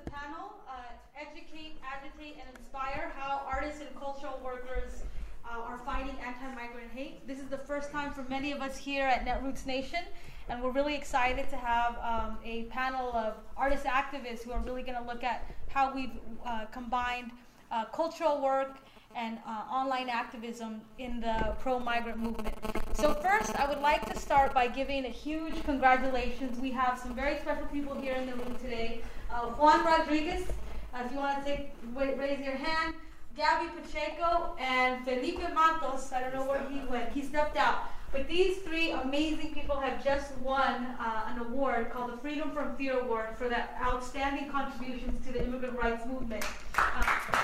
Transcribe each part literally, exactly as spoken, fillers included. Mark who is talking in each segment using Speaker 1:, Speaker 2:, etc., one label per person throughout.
Speaker 1: the panel, uh, Educate, Agitate, and Inspire, how artists and cultural workers uh, are fighting anti-migrant hate. This is the first time for many of us here at Netroots Nation, and we're really excited to have um, a panel of artist activists who are really going to look at how we've uh, combined uh, cultural work and uh, online activism in the pro-migrant movement. So first, I would like to start by giving a huge congratulations. We have some very special people here in the room today. Uh, Juan Rodriguez, uh, if you want to take, raise your hand. Gabby Pacheco and Felipe Matos, I don't know where he went, he stepped out. But these three amazing people have just won uh, an award called the Freedom from Fear Award for their outstanding contributions to the immigrant rights movement. Uh,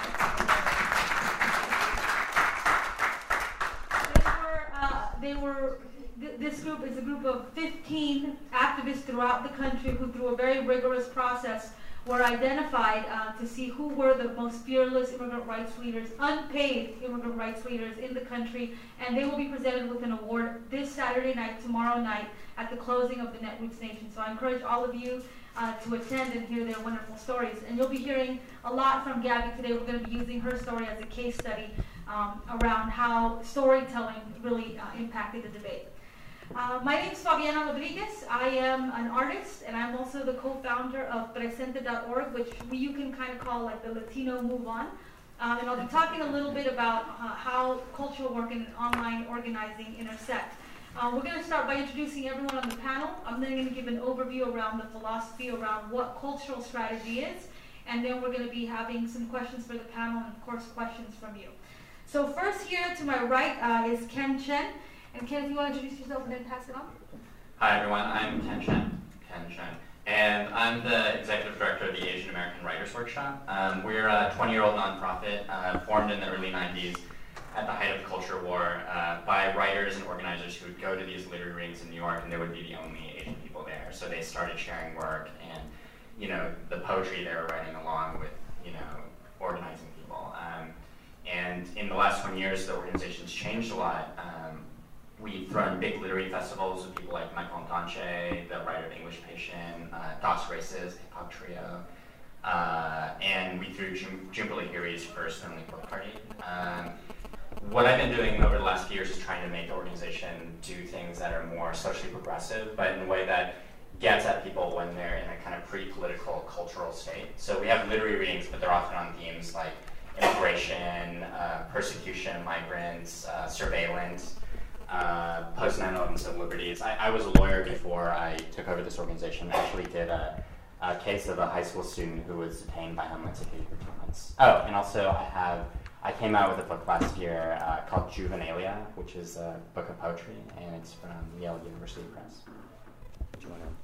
Speaker 1: They were, th this group is a group of fifteen activists throughout the country who, through a very rigorous process, were identified uh, to see who were the most fearless immigrant rights leaders, unpaid immigrant rights leaders in the country, and they will be presented with an award this Saturday night, tomorrow night, at the closing of the Netroots Nation. So I encourage all of you uh, to attend and hear their wonderful stories. And you'll be hearing a lot from Gabby today. We're going to be using her story as a case study Um, around how storytelling really uh, impacted the debate. Uh, my name is Fabiana Rodriguez. I am an artist, and I'm also the co-founder of Presente dot org, which we, you can kind of call like the Latino Move On. Um, and I'll be talking a little bit about uh, how cultural work and online organizing intersect. Uh, we're going to start by introducing everyone on the panel. I'm then going to give an overview around the philosophy around what cultural strategy is, and then we're going to be having some questions for the panel and, of course, questions from you. So first here to my right uh, is Ken Chen. And Ken, if you want to introduce yourself and then pass it on.
Speaker 2: Hi everyone, I'm Ken Chen. Ken Chen. And I'm the Executive Director of the Asian American Writers Workshop. Um, we're a twenty-year-old nonprofit uh, formed in the early nineties at the height of the culture war uh, by writers and organizers who would go to these literary readings in New York, and they would be the only Asian people there. So they started sharing work and, you know, the poetry they were writing along with, you know, organizing people. Um, And in the last twenty years, the organization's changed a lot. Um, we've run big literary festivals with people like Michael Ntonche, the writer of English Patient, uh, Dos Graces, Hip Hop Trio, uh, and we threw Jim, Jim Lahiri's first and only book party. Um, what I've been doing over the last few years is trying to make the organization do things that are more socially progressive, but in a way that gets at people when they're in a kind of pre-political cultural state. So we have literary readings, but they're often on themes like immigration, uh, persecution of migrants, uh, surveillance, uh, post nine eleven civil liberties. I, I was a lawyer before I took over this organization. I actually did a, a case of a high school student who was detained by Homeland Security for two months. Oh, and also I have, I came out with a book last year uh, called Juvenalia, which is a book of poetry, and it's from Yale University Press. Do you want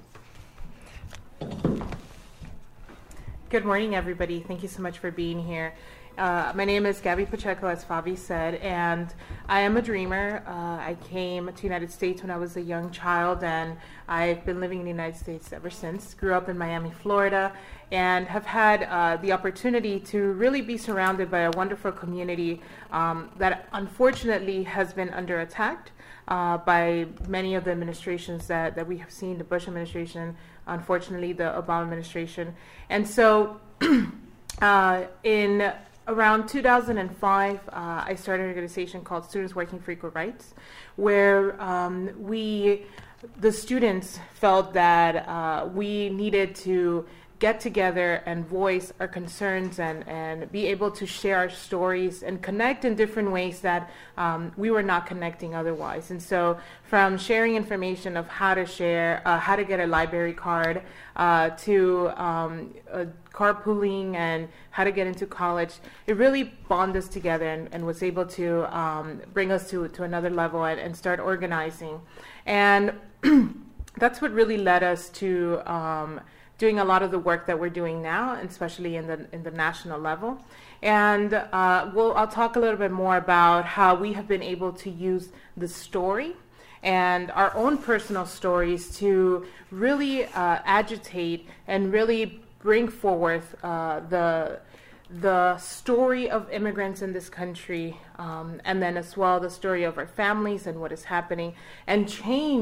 Speaker 2: to?
Speaker 3: Good morning, everybody. Thank you so much for being here. Uh, my name is Gabby Pacheco, as Fabi said, and I am a dreamer. Uh, I came to the United States when I was a young child, and I've been living in the United States ever since. Grew up in Miami, Florida, and have had uh, the opportunity to really be surrounded by a wonderful community um, that unfortunately has been under attack uh, by many of the administrations that, that we have seen, the Bush administration, unfortunately the Obama administration. And so uh, in around two thousand five, uh, I started an organization called Students Working for Equal Rights, where um, we, the students, felt that uh, we needed to get together and voice our concerns and, and be able to share our stories and connect in different ways that um, we were not connecting otherwise. And so from sharing information of how to share, uh, how to get a library card, uh, to um, uh, carpooling and how to get into college, it really bonded us together and, and was able to um, bring us to, to another level and, and start organizing. And that's what really led us to um, doing a lot of the work that we're doing now, especially in the in the national level. And uh, we'll, I'll talk a little bit more about how we have been able to use the story and our own personal stories to really uh, agitate and really bring forth uh, the the story of immigrants in this country, um, and then as well the story of our families and what is happening, and change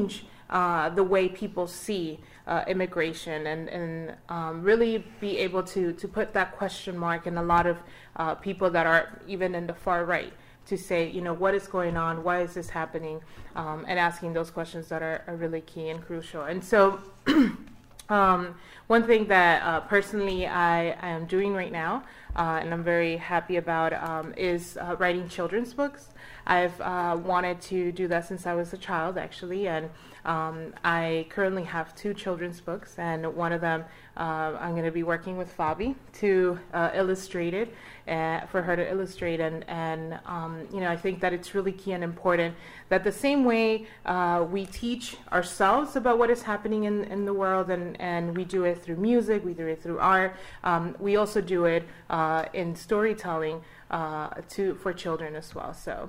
Speaker 3: uh, the way people see uh, immigration, and, and um, really be able to, to put that question mark in a lot of uh, people that are even in the far right, to say, you know, what is going on, why is this happening, um, and asking those questions that are, are really key and crucial. And so um, one thing that uh, personally I, I am doing right now, uh, and I'm very happy about, um, is uh, writing children's books. I've uh, wanted to do that since I was a child, actually, and um, I currently have two children's books, and one of them uh, I'm going to be working with Fabi to uh, illustrate it, uh, for her to illustrate, and, and um, you know, I think that it's really key and important that the same way uh, we teach ourselves about what is happening in, in the world, and, and we do it through music, we do it through art, um, we also do it uh, in storytelling uh, to for children as well. So.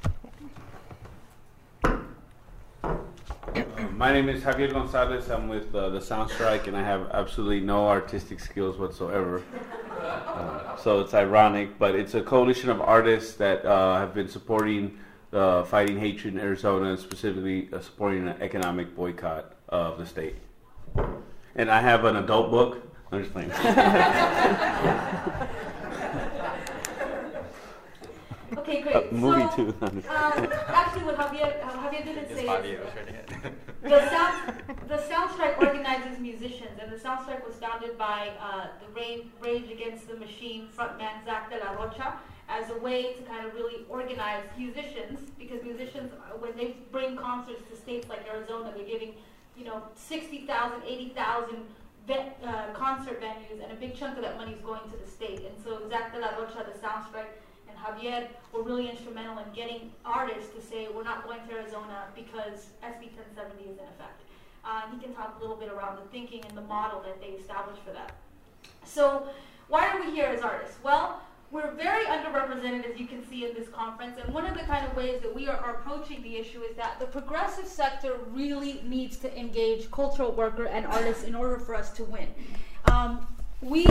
Speaker 4: Uh, my name is Javier Gonzalez. I'm with uh, the Sound Strike, and I have absolutely no artistic skills whatsoever. Uh, so it's ironic, but it's a coalition of artists that uh, have been supporting uh, fighting hatred in Arizona, and specifically uh, supporting an economic boycott of the state. And I have an adult book. I'm just playing.
Speaker 1: Okay, great.
Speaker 4: Uh, movie
Speaker 1: so,
Speaker 4: too.
Speaker 1: um, actually, what Javier, uh, Javier didn't say
Speaker 2: Fabi
Speaker 1: is
Speaker 2: was reading it.
Speaker 1: the Sound, the Sound Strike organizes musicians, and the Sound Strike was founded by uh, the Rage, Rage Against the Machine frontman Zach De La Rocha as a way to kind of really organize musicians, because musicians, uh, when they bring concerts to states like Arizona, they're giving, you know, sixty thousand, eighty thousand vet, uh, concert venues, and a big chunk of that money is going to the state. And so Zach De La Rocha, the Sound Strike, and Javier were really instrumental in getting artists to say, we're not going to Arizona because S B ten seventy is in effect. Uh, and he can talk a little bit around the thinking and the model that they established for that. So why are we here as artists? Well, we're very underrepresented, as you can see in this conference, and one of the kind of ways that we are, are approaching the issue is that the progressive sector really needs to engage cultural worker and artists in order for us to win. Um, we,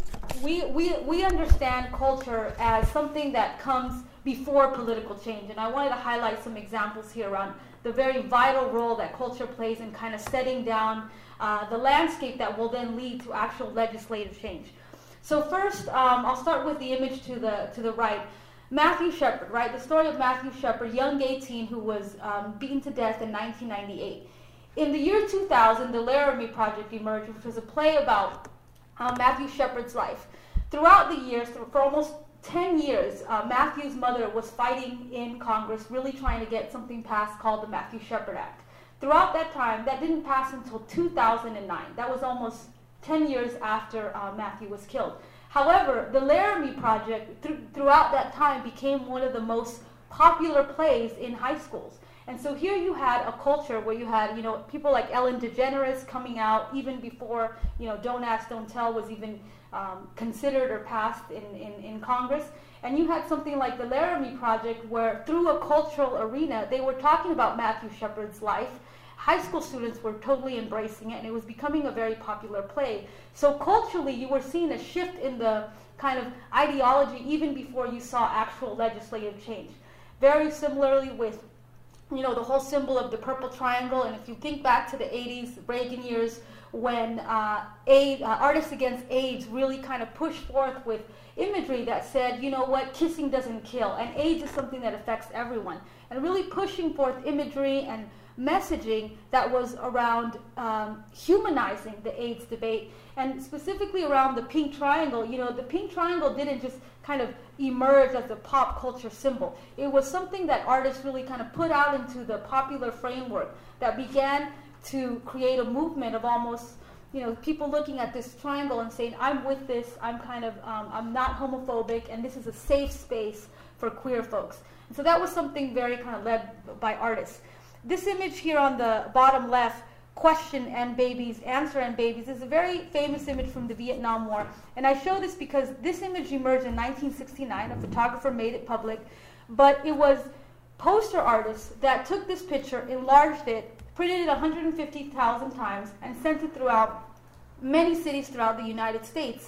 Speaker 1: we, we, we understand culture as something that comes before political change, and I wanted to highlight some examples here around the very vital role that culture plays in kind of setting down uh, the landscape that will then lead to actual legislative change. So first, um, I'll start with the image to the to the right. Matthew Shepard, right? The story of Matthew Shepard, young gay teen who was um, beaten to death in nineteen ninety-eight. In the year two thousand, the Laramie Project emerged, which was a play about uh, Matthew Shepard's life. Throughout the years, for almost ten years, uh, Matthew's mother was fighting in Congress, really trying to get something passed called the Matthew Shepard Act. Throughout that time, that didn't pass until two thousand nine. That was almost ten years after uh, Matthew was killed. However, the Laramie Project, th- throughout that time, became one of the most popular plays in high schools. And so here you had a culture where you had, you know, people like Ellen DeGeneres coming out even before, you know, Don't Ask, Don't Tell was even um, considered or passed in, in, in Congress. And you had something like the Laramie Project where through a cultural arena, they were talking about Matthew Shepard's life. High school students were totally embracing it, and it was becoming a very popular play. So culturally, you were seeing a shift in the kind of ideology even before you saw actual legislative change. Very similarly with, you know, the whole symbol of the purple triangle, and if you think back to the eighties, Reagan years, when uh, AIDS, uh, Artists Against AIDS really kind of pushed forth with imagery that said, you know what, kissing doesn't kill, and AIDS is something that affects everyone, and really pushing forth imagery and messaging that was around um, humanizing the AIDS debate, and specifically around the pink triangle. You know, the pink triangle didn't just kind of emerge as a pop culture symbol. It was something that artists really kind of put out into the popular framework that began to create a movement of almost, you know, people looking at this triangle and saying, I'm with this, I'm kind of, um, I'm not homophobic, and this is a safe space for queer folks. And so that was something very kind of led by artists. This image here on the bottom left, question and babies, answer and babies, is a very famous image from the Vietnam War. And I show this because this image emerged in nineteen sixty-nine. A photographer made it public. But it was poster artists that took this picture, enlarged it, printed it one hundred fifty thousand times, and sent it throughout many cities throughout the United States.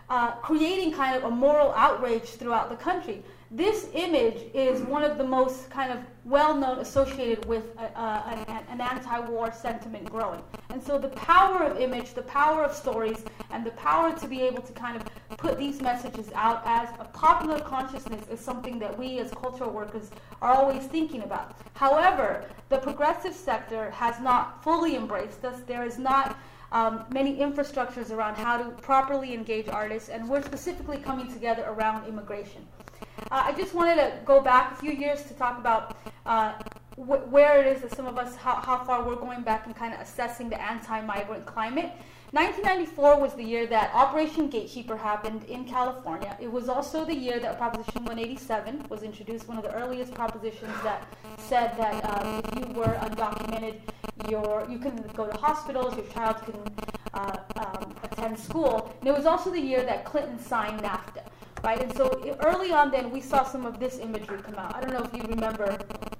Speaker 1: uh, creating kind of a moral outrage throughout the country. This image is one of the most kind of well-known associated with a, a, an, an anti-war sentiment growing. And so the power of image, the power of stories, and the power to be able to kind of put these messages out as a popular consciousness is something that we as cultural workers are always thinking about. However, the progressive sector has not fully embraced this. There is not Um, many infrastructures around how to properly engage artists, and we're specifically coming together around immigration. Uh, I just wanted to go back a few years to talk about uh, wh where it is that some of us, how, how far we're going back and kind of assessing the anti-migrant climate. nineteen ninety-four was the year that Operation Gatekeeper happened in California. It was also the year that Proposition one eighty-seven was introduced, one of the earliest propositions that said that um, if you were undocumented, your, you couldn't go to hospitals, your child couldn't uh, um, attend school. And it was also the year that Clinton signed NAFTA, right? And so early on then, we saw some of this imagery come out. I don't know if you remember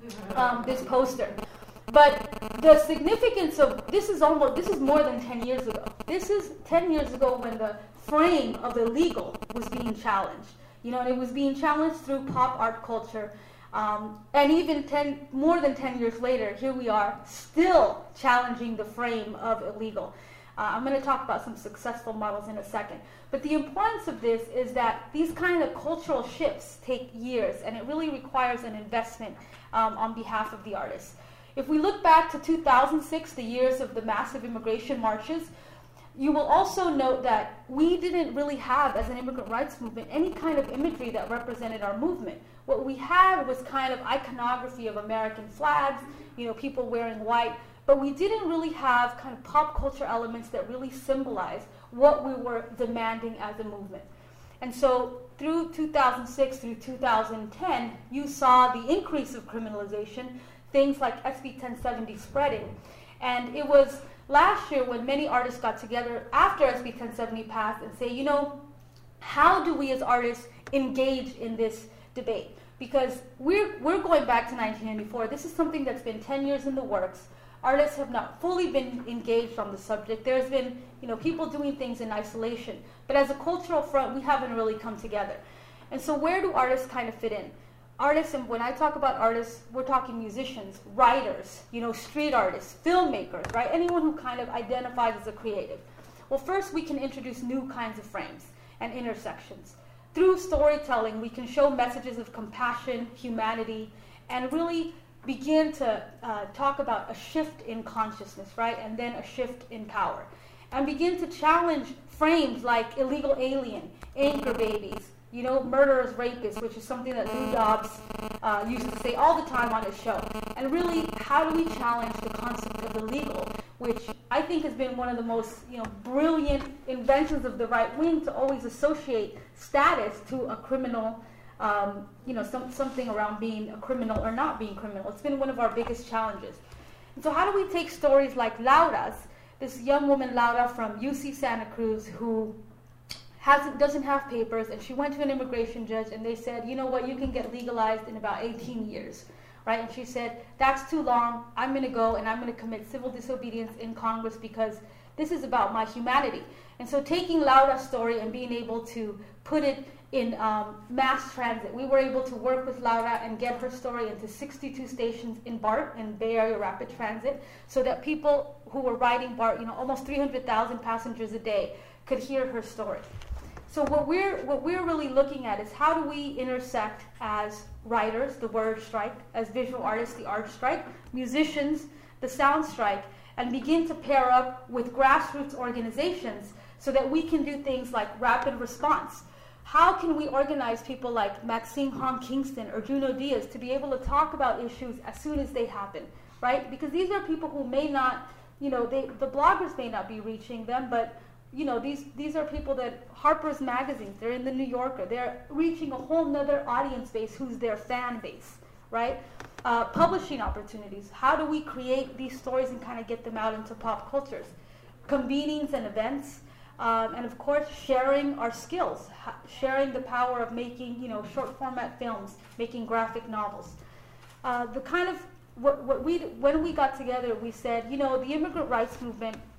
Speaker 1: um, this poster. But the significance of this is almost this is more than ten years ago. This is ten years ago when the frame of the legal was being challenged. You know, and it was being challenged through pop art culture. Um, and even ten, more than ten years later, here we are still challenging the frame of illegal. Uh, I'm going to talk about some successful models in a second. But the importance of this is that these kind of cultural shifts take years, and it really requires an investment um, on behalf of the artists. If we look back to two thousand six, the years of the massive immigration marches, you will also note that we didn't really have, as an immigrant rights movement, any kind of imagery that represented our movement. What we had was kind of iconography of American flags, you know, people wearing white, but we didn't really have kind of pop culture elements that really symbolize what we were demanding as a movement. And so through two thousand six through two thousand ten, you saw the increase of criminalization, things like S B ten seventy spreading. And it was last year when many artists got together after S B ten seventy passed and say, you know, how do we as artists engage in this debate? Because we're, we're going back to nineteen ninety-four. This is something that's been ten years in the works. Artists have not fully been engaged on the subject. There's been, you know, people doing things in isolation. But as a cultural front, we haven't really come together. And so where do artists kind of fit in? Artists, and when I talk about artists, we're talking musicians, writers, you know, street artists, filmmakers, right? Anyone who kind of identifies as a creative. Well, first we can introduce new kinds of frames and intersections. Through storytelling, we can show messages of compassion, humanity, and really begin to uh, talk about a shift in consciousness, right? And then a shift in power. And begin to challenge frames like illegal alien, anchor babies, you know, murderers, rapists, which is something that Lou Dobbs uh, used to say all the time on his show. And really, how do we challenge the concept of illegal, which I think has been one of the most, you know, brilliant inventions of the right wing to always associate status to a criminal, um, you know, some, something around being a criminal or not being criminal. It's been one of our biggest challenges. And so how do we take stories like Laura's, this young woman, Laura, from U C Santa Cruz, who hasn't, doesn't have papers, and she went to an immigration judge, and they said, you know what, you can get legalized in about eighteen years, right? And she said, that's too long. I'm going to go, and I'm going to commit civil disobedience in Congress because this is about my humanity. And so taking Laura's story and being able to put it in um, mass transit, we were able to work with Laura and get her story into sixty-two stations in BART, in Bay Area Rapid Transit, so that people who were riding BART, you know, almost three hundred thousand passengers a day, could hear her story. So what we're, what we're really looking at is how do we intersect as writers, the word strike, as visual artists, the art strike, musicians, the sound strike, and begin to pair up with grassroots organizations so that we can do things like rapid response. How can we organize people like Maxine Hong Kingston or Juno Diaz to be able to talk about issues as soon as they happen, right? Because these are people who may not, you know, they, the bloggers may not be reaching them, but you know, these, these are people that, Harper's Magazine, they're in the New Yorker, they're reaching a whole nother audience base who's their fan base, right? Uh, publishing opportunities. How do we create these stories and kind of get them out into pop cultures? Convenings and events, um, and of course, sharing our skills, ha- sharing the power of making, you know, short format films, making graphic novels. Uh, the kind of, what, what we, when we got together, we said, you know, the immigrant rights movement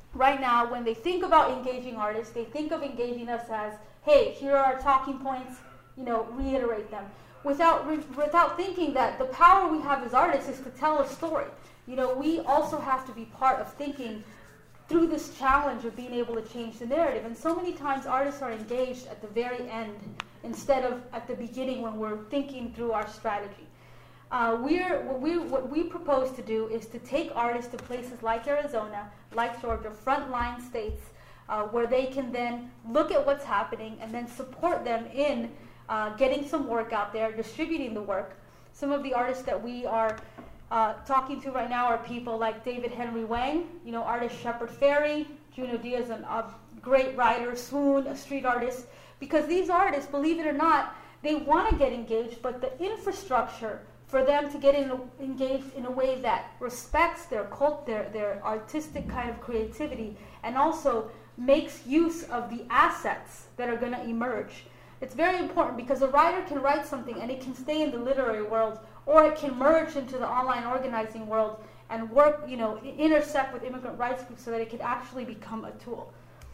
Speaker 1: right now, when they think about engaging artists, they think of engaging us as, hey, here are our talking points, you know, reiterate them. Without, re without thinking that the power we have as artists is to tell a story. You know, we also have to be part of thinking through this challenge of being able to change the narrative. And so many times artists are engaged at the very end instead of at the beginning when we're thinking through our strategy. Uh, we're, what, we, what we propose to do is to take artists to places like Arizona, like Georgia, frontline states, uh, where they can then look at what's happening and then support them in uh, getting some work out there, distributing the work. Some of the artists that we are uh, talking to right now are people like David Henry Wang, you know, artist Shepard Fairey, Junot Diaz, an, a great writer, Swoon, a street artist, because these artists, believe it or not, they want to get engaged, but the infrastructure for them to get in, engaged in a way that respects their cult, their, their artistic kind of creativity, and also makes use of the assets that are going to emerge. It's very important because a writer can write something and it can stay in the literary world, or it can merge into the online organizing world and work, you know, intersect with immigrant rights groups so that it can actually become a tool.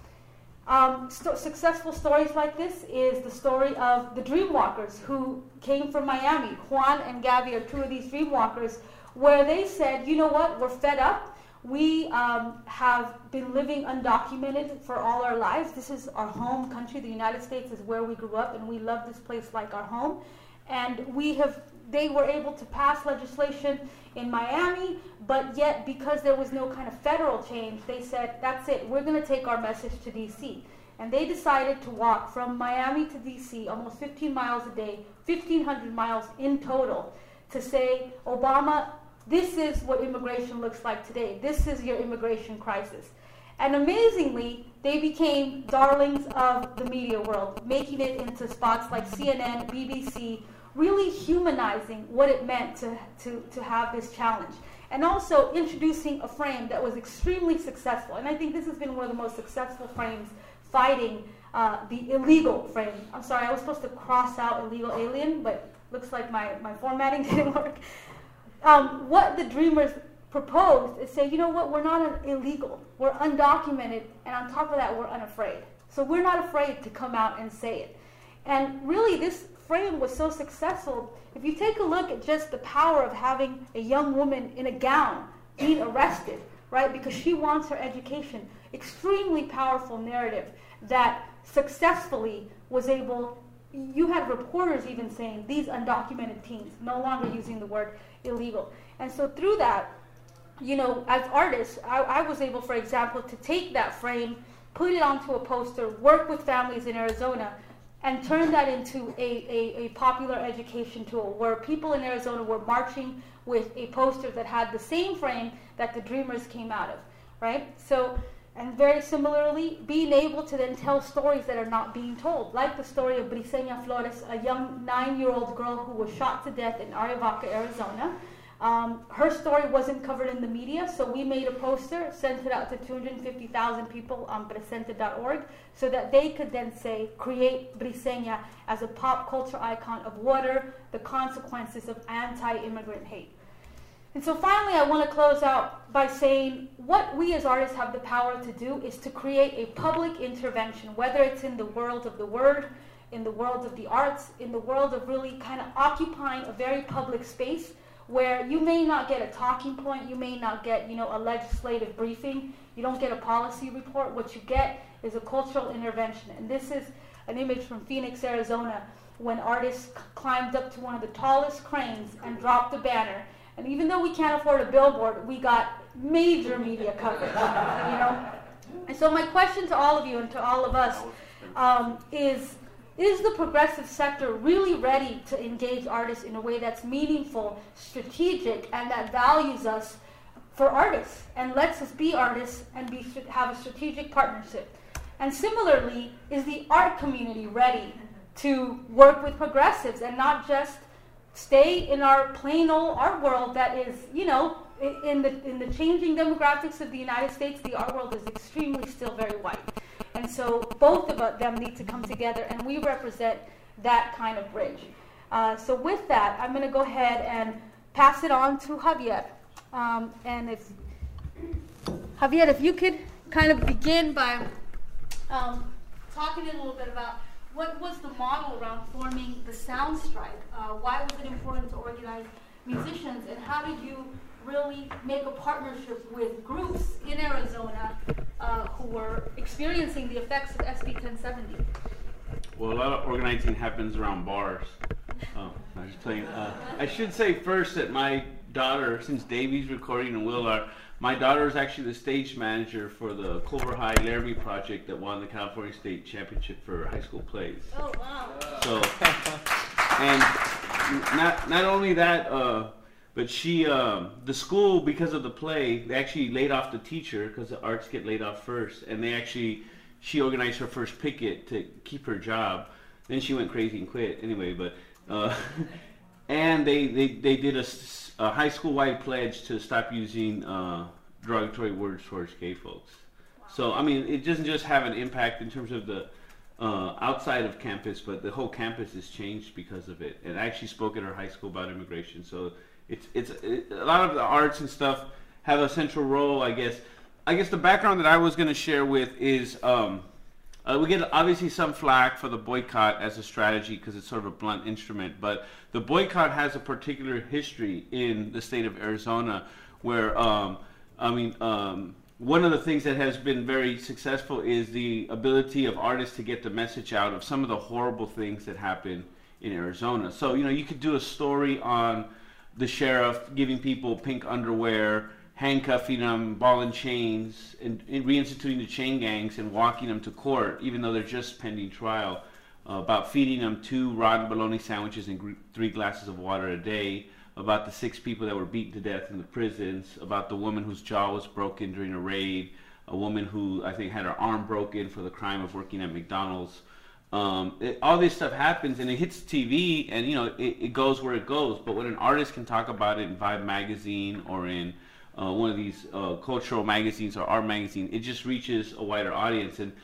Speaker 1: Um, st successful stories like this is the story of the Dreamwalkers who came from Miami. Juan and Gabby are two of these Dreamwalkers where they said, you know what, we're fed up. We um, have been living undocumented for all our lives. This is our home country. The United States is where we grew up, and we love this place like our home. And we have, they were able to pass legislation in Miami, but yet because there was no kind of federal change, they said, that's it, we're going to take our message to D C. And they decided to walk from Miami to D C almost fifteen miles a day, fifteen hundred miles in total, to say, Obama, this is what immigration looks like today. This is your immigration crisis. And amazingly, they became darlings of the media world, making it into spots like C N N, B B C, really humanizing what it meant to, to, to have this challenge. And also introducing a frame that was extremely successful. And I think this has been one of the most successful frames fighting uh, the illegal frame. I'm sorry, I was supposed to cross out illegal alien, but looks like my, my formatting didn't work. Um, what the Dreamers proposed is say, you know what, we're not illegal, we're undocumented, and on top of that, we're unafraid. So we're not afraid to come out and say it. And really, this frame was so successful. If you take a look at just the power of having a young woman in a gown being arrested, right, because she wants her education, extremely powerful narrative that successfully was able, you had reporters even saying, these undocumented teens, no longer using the word illegal. And so through that, you know, as artists, I, I was able, for example, to take that frame, put it onto a poster, work with families in Arizona, and turn that into a, a, a popular education tool where people in Arizona were marching with a poster that had the same frame that the Dreamers came out of, right? So, and very similarly, being able to then tell stories that are not being told, like the story of Briseña Flores, a young nine-year-old girl who was shot to death in Arivaca, Arizona. Um, her story wasn't covered in the media, so we made a poster, sent it out to two hundred fifty thousand people on presente dot org, so that they could then say, create Briseña as a pop culture icon of what are the consequences of anti-immigrant hate. And so finally, I want to close out by saying what we as artists have the power to do is to create a public intervention, whether it's in the world of the word, in the world of the arts, in the world of really kind of occupying a very public space where you may not get a talking point, you may not get, you know, a legislative briefing, you don't get a policy report. What you get is a cultural intervention. And this is an image from Phoenix, Arizona, when artists climbed up to one of the tallest cranes and dropped the banner. And even though we can't afford a billboard, we got major media coverage, you know. And so my question to all of you and to all of us um, is, is the progressive sector really ready to engage artists in a way that's meaningful, strategic, and that values us for artists and lets us be artists and be, have a strategic partnership? And similarly, is the art community ready to work with progressives and not just stay in our plain old art world that is, you know, in the, in the changing demographics of the United States, the art world is extremely still very white. And so both of them need to come together, and we represent that kind of bridge. Uh, so with that, I'm going to go ahead and pass it on to Javier. Um, and if, Javier, if you could kind of begin by um, talking a little bit about what was the model around forming the Sound Strike. Uh, why was it important to organize musicians, and how did you really make a partnership with groups in Arizona uh, who were experiencing the effects of S B ten seventy?
Speaker 4: Well, a lot of organizing happens around bars. Oh, I'm just playing. Uh, I should say first that my daughter, since Davey's recording and Will are, my daughter is actually the stage manager for the Culver High Laramie project that won the California State Championship for high school plays.
Speaker 1: Oh, wow.
Speaker 4: So, and not not only that, uh, but she, um, the school, because of the play, they actually laid off the teacher because the arts get laid off first, and they actually, she organized her first picket to keep her job. Then she went crazy and quit anyway, but, uh, and they, they, they did a, a high school-wide pledge to stop using uh, derogatory words towards gay folks. So, I mean, it doesn't just have an impact in terms of the uh, outside of campus, but the whole campus has changed because of it. And I actually spoke at her high school about immigration, so it's it's it, a lot of the arts and stuff have a central role, I guess. I guess the background that I was going to share with is um, uh, we get obviously some flack for the boycott as a strategy because it's sort of a blunt instrument, but the boycott has a particular history in the state of Arizona where, um, I mean, um, one of the things that has been very successful is the ability of artists to get the message out of some of the horrible things that happen in Arizona. So, you know, you could do a story on the sheriff giving people pink underwear, handcuffing them, ball and chains, and, and reinstituting the chain gangs and walking them to court, even though they're just pending trial, uh, about feeding them two rotten bologna sandwiches and gr- three glasses of water a day, about the six people that were beaten to death in the prisons, about the woman whose jaw was broken during a raid, a woman who I think had her arm broken for the crime of working at McDonald's. Um, it, all this stuff happens and it hits T V and, you know, it, it goes where it goes. But when an artist can talk about it in Vibe magazine or in uh, one of these uh, cultural magazines or art magazine, it just reaches a wider audience. And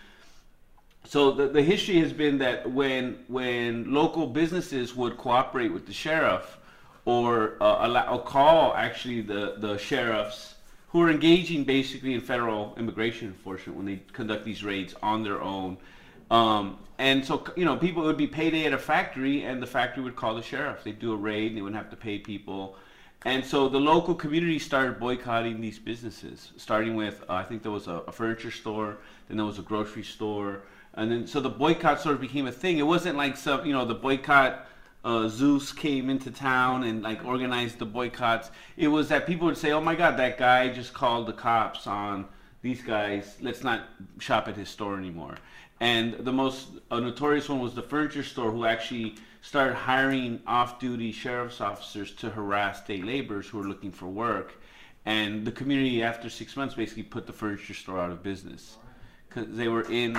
Speaker 4: so the, the history has been that when when local businesses would cooperate with the sheriff or uh, allow, or call actually the, the sheriffs who are engaging basically in federal immigration enforcement when they conduct these raids on their own. Um, and so, you know, people, it would be payday at a factory and the factory would call the sheriff. They'd do a raid and they wouldn't have to pay people. And so the local community started boycotting these businesses, starting with, uh, I think there was a, a furniture store, then there was a grocery store. And then, so the boycott sort of became a thing. It wasn't like some, you know, the boycott, uh, Zeus came into town and like organized the boycotts. It was that people would say, oh my God, that guy just called the cops on these guys. Let's not shop at his store anymore. And the most uh, notorious one was the furniture store, who actually started hiring off-duty sheriff's officers to harass day laborers who were looking for work. And the community, after six months, basically put the furniture store out of business because they were in.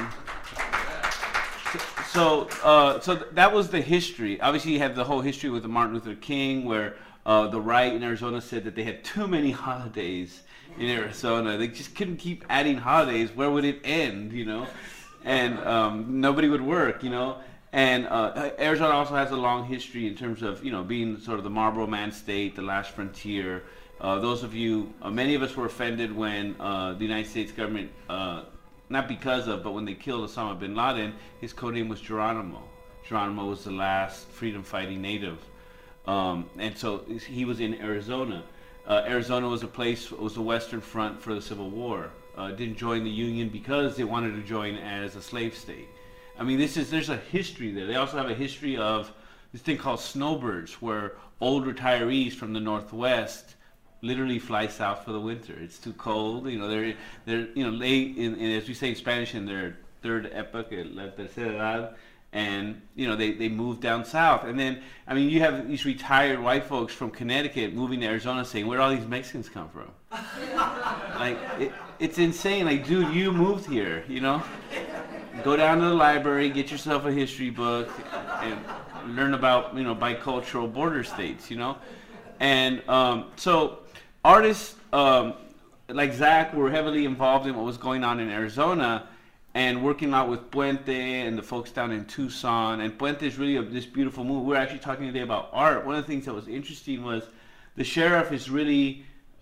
Speaker 4: So, uh, so th- that was the history. Obviously, you have the whole history with the Martin Luther King, where uh, the right in Arizona said that they had too many holidays in Arizona. They just couldn't keep adding holidays. Where would it end, you know? And um, nobody would work, you know. And uh, Arizona also has a long history in terms of, you know, being sort of the Marlboro Man state, the last frontier. Uh, those of you, uh, many of us were offended when uh, the United States government, uh, not because of, but when they killed Osama bin Laden, his code name was Geronimo. Geronimo was the last freedom-fighting native. Um, and so he was in Arizona. Uh, Arizona was a place, was the Western Front for the Civil War. Uh, didn't join the Union because they wanted to join as a slave state. I mean, this is there's a history there. They also have a history of this thing called snowbirds, where old retirees from the Northwest literally fly south for the winter. It's too cold. You know, they're they're you know late in, in as we say in Spanish, in their third epoch, la tercera edad, and you know they they move down south. And then I mean, you have these retired white folks from Connecticut moving to Arizona, saying, "Where do all these Mexicans come from?" Like it, it's insane. Like, dude, you moved here, you know. Go down to the library, get yourself a history book, and learn about, you know, bicultural border states, you know. And um, so artists um, like Zach were heavily involved in what was going on in Arizona and working out with Puente and the folks down in Tucson. And Puente is really a, this beautiful movie. We're actually talking today about art. One of the things that was interesting was the sheriff is really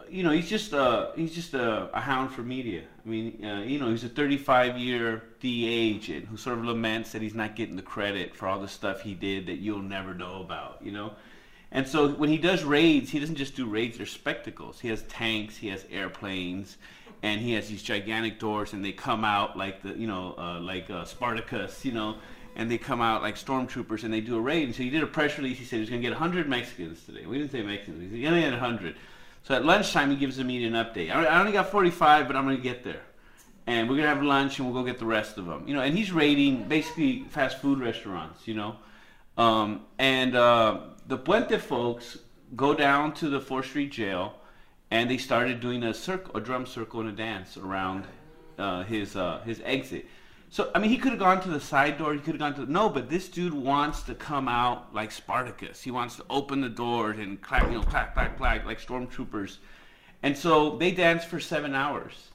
Speaker 4: you know, he's just uh, he's just a, a hound for media. I mean, uh, you know, he's a thirty-five year D E A agent who sort of laments that he's not getting the credit for all the stuff he did that you'll never know about, you know. And so when he does raids, he doesn't just do raids, they're spectacles. He has tanks, he has airplanes, and he has these gigantic doors, and they come out like the, you know, uh, like uh, Spartacus, you know, and they come out like stormtroopers, and they do a raid. And so he did a press release. He said he was going to get one hundred Mexicans today. We didn't say Mexicans. He said he only had one hundred. So at lunchtime, he gives the media an update. I only got forty-five, but I'm going to get there. And we're going to have lunch, and we'll go get the rest of them. You know, and he's raiding basically fast food restaurants, you know. Um, and uh, the Puente folks go down to the fourth Street jail, and they started doing a circle, a drum circle and a dance around uh, his uh, his exit. So, I mean, he could have gone to the side door. He could have gone to... No, but this dude wants to come out like Spartacus. He wants to open the doors and clack, you know, clack, clack, clack, like stormtroopers. And so they danced for seven hours.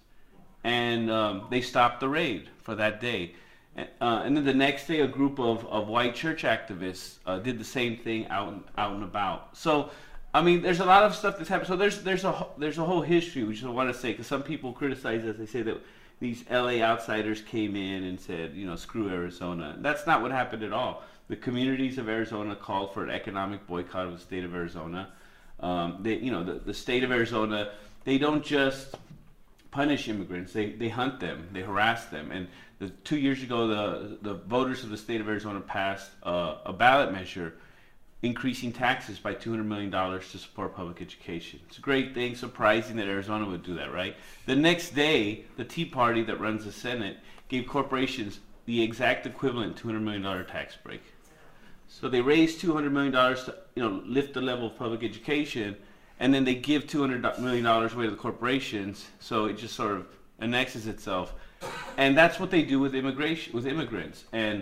Speaker 4: And um, they stopped the raid for that day. Uh, and then the next day, a group of, of white church activists uh, did the same thing out and, out and about. So, I mean, there's a lot of stuff that's happened. So there's there's a there's a whole history, which I want to say, because some people criticize us. They say that these L A outsiders came in and said, you know, screw Arizona. That's not what happened at all. The communities of Arizona called for an economic boycott of the state of Arizona. Um, they, you know, the, the state of Arizona, they don't just punish immigrants. They they hunt them. They harass them. And the, two years ago, the the voters of the state of Arizona passed uh, a ballot measure increasing taxes by two hundred million dollars to support public education. It's a great thing, surprising that Arizona would do that, right? The next day, the Tea Party that runs the Senate gave corporations the exact equivalent two hundred million dollars tax break. So they raised two hundred million dollars to, you know, lift the level of public education, and then they give two hundred million dollars away to the corporations, so it just sort of annexes itself. And that's what they do with immigration, with immigrants. And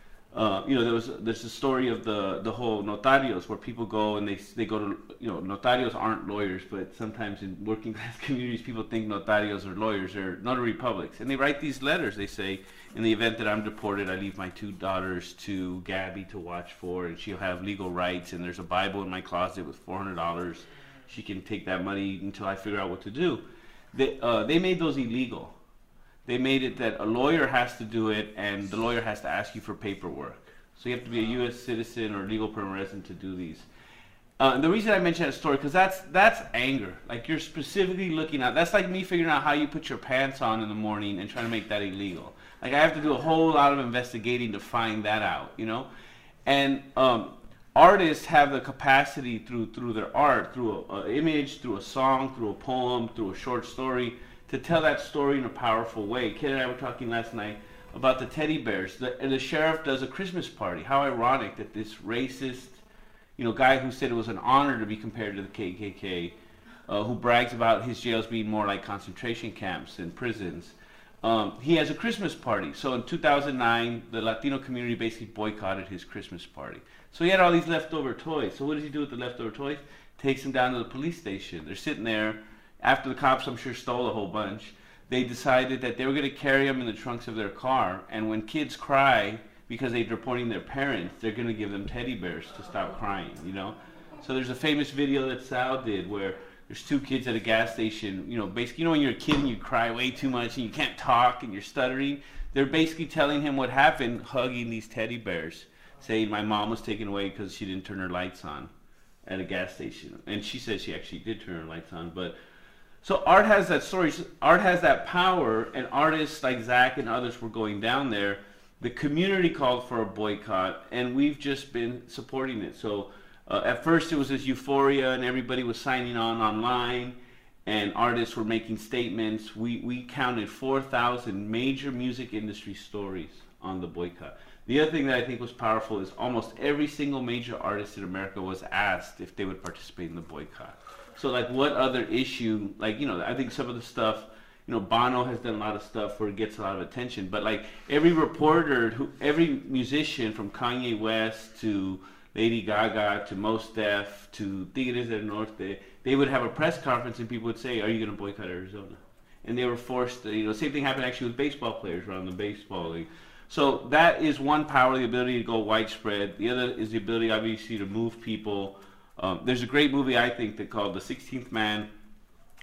Speaker 4: Uh, you know, there was there's a story of the the whole notarios, where people go and they they go to, you know, notarios aren't lawyers, but sometimes in working class communities, people think notarios are lawyers. They're notary publics, and they write these letters. They say, in the event that I'm deported, I leave my two daughters to Gabby to watch for, and she'll have legal rights. And there's a Bible in my closet with four hundred dollars. She can take that money until I figure out what to do. They uh, they made those illegal. They made it that a lawyer has to do it, and the lawyer has to ask you for paperwork. So you have to be a U S citizen or legal permanent resident to do these. Uh, and the reason I mention that story, because that's that's anger. Like, you're specifically looking at, that's like me figuring out how you put your pants on in the morning and trying to make that illegal. Like, I have to do a whole lot of investigating to find that out, you know? And um, artists have the capacity through through their art, through an image, through a song, through a poem, through a short story, to tell that story in a powerful way. Kid and I were talking last night about the teddy bears. The, and the sheriff does a Christmas party. How ironic that this racist, you know, guy who said it was an honor to be compared to the K K K, uh, who brags about his jails being more like concentration camps and prisons, um, he has a Christmas party. So in two thousand nine, the Latino community basically boycotted his Christmas party. So he had all these leftover toys. So what does he do with the leftover toys? Takes them down to the police station. They're sitting there. After the cops, I'm sure, stole a whole bunch, they decided that they were going to carry them in the trunks of their car. And when kids cry because they're reporting their parents, they're going to give them teddy bears to stop crying, you know? So there's a famous video that Sal did where there's two kids at a gas station, you know, basically, you know, when you're a kid and you cry way too much and you can't talk and you're stuttering, they're basically telling him what happened, hugging these teddy bears, saying my mom was taken away because she didn't turn her lights on at a gas station. And she says she actually did turn her lights on, but... So art has that story, art has that power, and artists like Zach and others were going down there. The community called for a boycott, and we've just been supporting it. So uh, at first it was this euphoria, and everybody was signing on online, and artists were making statements. We, we counted four thousand major music industry stories on the boycott. The other thing that I think was powerful is almost every single major artist in America was asked if they would participate in the boycott. So, like, what other issue, like, you know, I think some of the stuff, you know, Bono has done a lot of stuff where it gets a lot of attention, but, like, every reporter, who, every musician from Kanye West to Lady Gaga to Mos Def to Tigres del Norte, they would have a press conference and people would say, are you going to boycott Arizona? And they were forced to, you know, same thing happened actually with baseball players around the baseball league. So that is one power, the ability to go widespread. The other is the ability, obviously, to move people. Um, there's a great movie, I think, that called The sixteenth Man,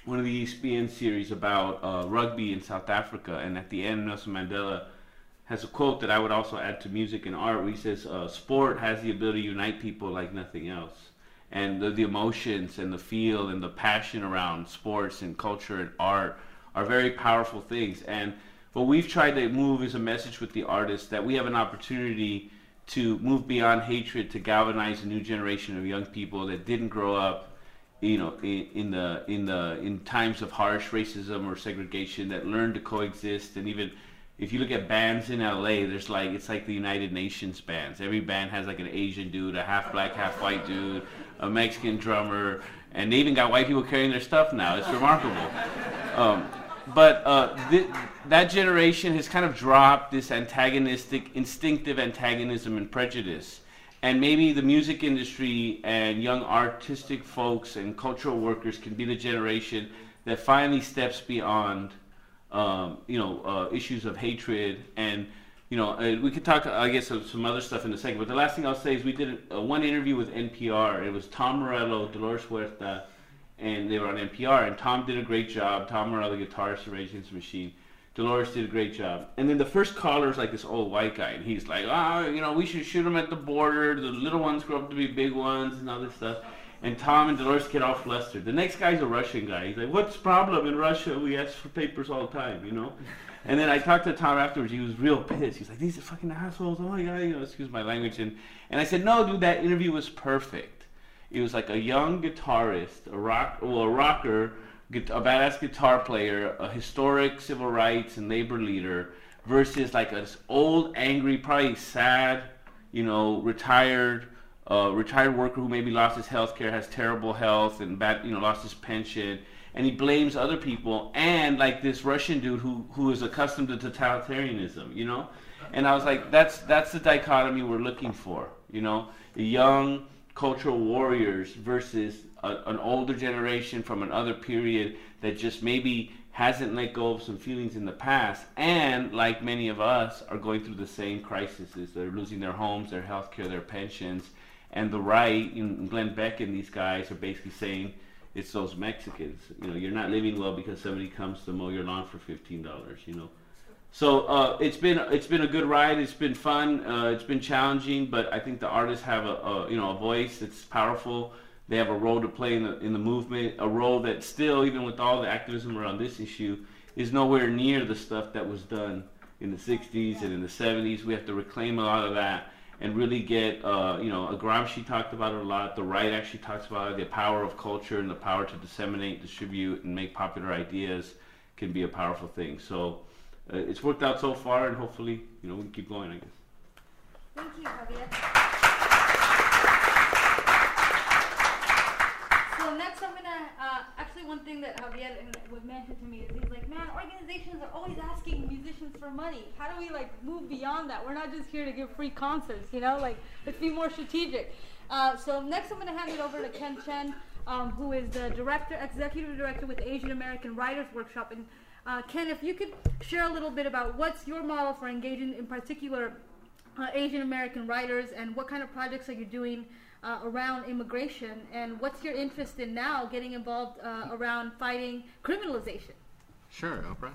Speaker 4: one of the E S P N series about uh, rugby in South Africa, and at the end, Nelson Mandela has a quote that I would also add to music and art, where he says, uh, "Sport has the ability to unite people like nothing else." And the, the emotions and the feel and the passion around sports and culture and art are very powerful things. And what we've tried to move is a message with the artists that we have an opportunity to move beyond hatred, to galvanize a new generation of young people that didn't grow up, you know, in, in the in the in times of harsh racism or segregation, that learned to coexist. And even if you look at bands in L A, there's like, it's like the United Nations bands. Every band has like an Asian dude, a half black, half white dude, a Mexican drummer, and they even got white people carrying their stuff now. It's remarkable. Um, but uh, th- that generation has kind of dropped this antagonistic, instinctive antagonism and prejudice. And maybe the music industry and young artistic folks and cultural workers can be the generation that finally steps beyond Um, you know, uh, issues of hatred. And, you know, uh, we could talk, I guess, of some other stuff in a second. But the last thing I'll say is we did a, one interview with N P R. It was Tom Morello, Dolores Huerta, and they were on N P R. And Tom did a great job. Tom Morello, the guitarist of Rage Against the Machine. Dolores did a great job. And then the first caller is like this old white guy. And he's like, ah, oh, you know, we should shoot them at the border. The little ones grow up to be big ones and all this stuff. And Tom and Dolores get all flustered. The next guy's a Russian guy. He's like, what's the problem in Russia? We ask for papers all the time, you know? And then I talked to Tom afterwards. He was real pissed. He's like, these are fucking assholes. Oh, my God, you know, excuse my language. And, and I said, no, dude, that interview was perfect. It was like a young guitarist, a rock, well, a rocker, a badass guitar player, a historic civil rights and labor leader, versus like an old, angry, probably sad, you know, retired, Uh, retired worker who maybe lost his health care, has terrible health, and bad, you know, lost his pension, and he blames other people, and like this Russian dude who who is accustomed to totalitarianism, you know. And I was like, that's that's the dichotomy we're looking for, you know, the young cultural warriors versus a, an older generation from another period that just maybe hasn't let go of some feelings in the past, and like many of us are going through the same crises. They're losing their homes, their health care, their pensions. And the right, in Glenn Beck and these guys are basically saying, it's those Mexicans. You know, you're not living well because somebody comes to mow your lawn for fifteen dollars, you know. So uh, it's been it's been a good ride. It's been fun. Uh, it's been challenging, but I think the artists have a, a you know a voice that's powerful. They have a role to play in the in the movement. A role that still, even with all the activism around this issue, is nowhere near the stuff that was done in the sixties and in the seventies. We have to reclaim a lot of that. And really get, uh, you know, Gramsci talked about it a lot. The right actually talks about it. The power of culture and the power to disseminate, distribute, and make popular ideas can be a powerful thing. So uh, it's worked out so far, and hopefully, you know, we can keep going, I guess.
Speaker 1: Thank you, Javier. So next I'm going to, uh, actually one thing that Javier would mention to me is he's like, man, organizations are always asking musicians for money. How do we like move beyond that? We're not just here to give free concerts, you know, like let's be more strategic. Uh, so next I'm going to hand it over to Ken Chen, um, who is the director, executive director with Asian American Writers Workshop. And uh, Ken, if you could share a little bit about what's your model for engaging in particular uh, Asian American writers, and what kind of projects are you doing Uh, around immigration, and what's your interest in now getting involved uh, around fighting criminalization?
Speaker 2: Sure, Oprah.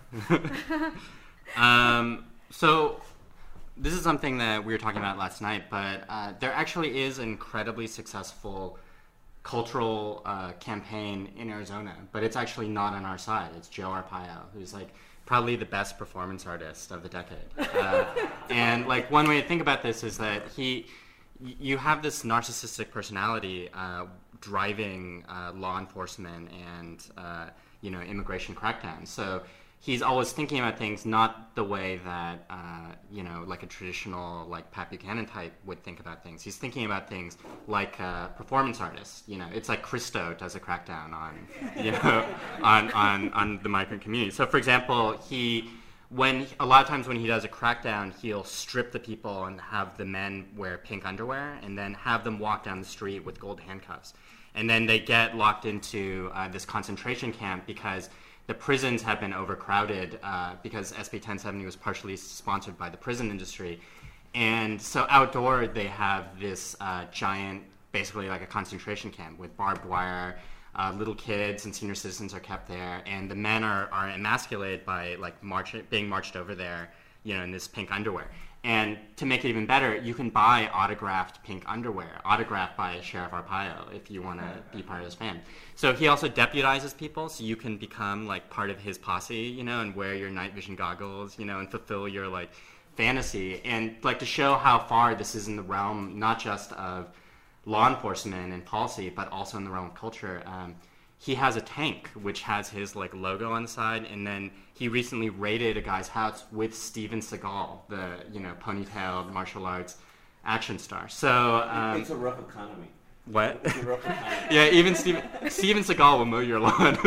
Speaker 2: um, so this is something that we were talking about last night, but uh, there actually is an incredibly successful cultural uh, campaign in Arizona, but it's actually not on our side. It's Joe Arpaio, who's like probably the best performance artist of the decade. Uh, and like one way to think about this is that he you have this narcissistic personality uh, driving uh, law enforcement and uh, you know immigration crackdowns. So he's always thinking about things not the way that uh, you know like a traditional like Pat Buchanan type would think about things. He's thinking about things like uh, performance artists. You know, it's like Christo does a crackdown on you know on on on the migrant community. So for example, he. When a lot of times when he does a crackdown, he'll strip the people and have the men wear pink underwear, and then have them walk down the street with gold handcuffs, and then they get locked into uh, this concentration camp because the prisons have been overcrowded uh, because S B ten seventy was partially sponsored by the prison industry, and so outdoor they have this uh, giant, basically like a concentration camp with barbed wire.
Speaker 5: Uh, little kids and senior citizens are kept there, and the men are, are emasculated by like march, being marched over there, you know, in this pink underwear. And to make it even better, you can buy autographed pink underwear, autographed by Sheriff Arpaio, if you want to be part of his fan. So he also deputizes people, so you can become like part of his posse, you know, and wear your night vision goggles, you know, and fulfill your like fantasy. And like to show how far this is in the realm, not just of law enforcement and policy, but also in the realm of culture. Um, he has a tank which has his like logo on the side, and then he recently raided a guy's house with Steven Seagal, the you know ponytailed martial arts action star. So um,
Speaker 4: it's a rough economy.
Speaker 5: What?
Speaker 4: It's a rough economy.
Speaker 5: Yeah, even Steven Steven Seagal will mow your lawn.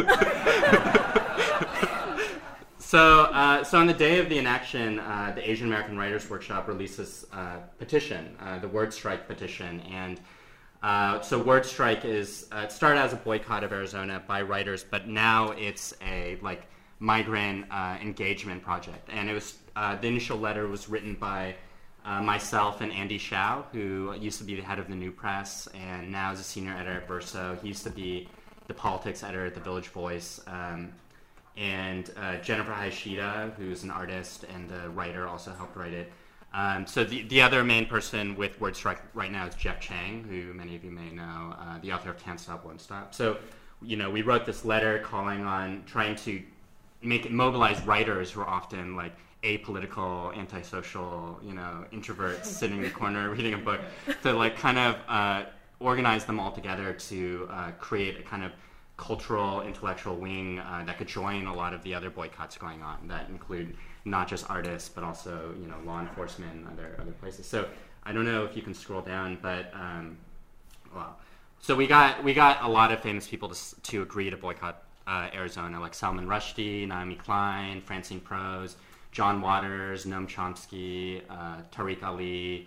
Speaker 5: So, uh, so on the day of the inaction, uh, the Asian American Writers Workshop released this uh, petition, uh, the Word Strike petition, and uh, so Word Strike is uh, it started as a boycott of Arizona by writers, but now it's a like migrant uh, engagement project, and it was uh, the initial letter was written by uh, myself and Andy Shao, who used to be the head of the New Press and now is a senior editor at Verso. He used to be the politics editor at the Village Voice. Um, And uh, Jennifer Hayashida, who's an artist and a writer, also helped write it. Um, so the, the other main person with Word Strike right now is Jeff Chang, who many of you may know, uh, the author of Can't Stop, Won't Stop. So, you know, we wrote this letter calling on trying to make it mobilize writers who are often like apolitical, antisocial, you know, introverts sitting in the corner reading a book, to like kind of uh, organize them all together to uh, create a kind of cultural, intellectual wing uh, that could join a lot of the other boycotts going on that include not just artists, but also, you know, law enforcement and other, other places. So I don't know if you can scroll down, but, um, well, so we got we got a lot of famous people to, to agree to boycott uh, Arizona, like Salman Rushdie, Naomi Klein, Francine Prose, John Waters, Noam Chomsky, uh, Tariq Ali,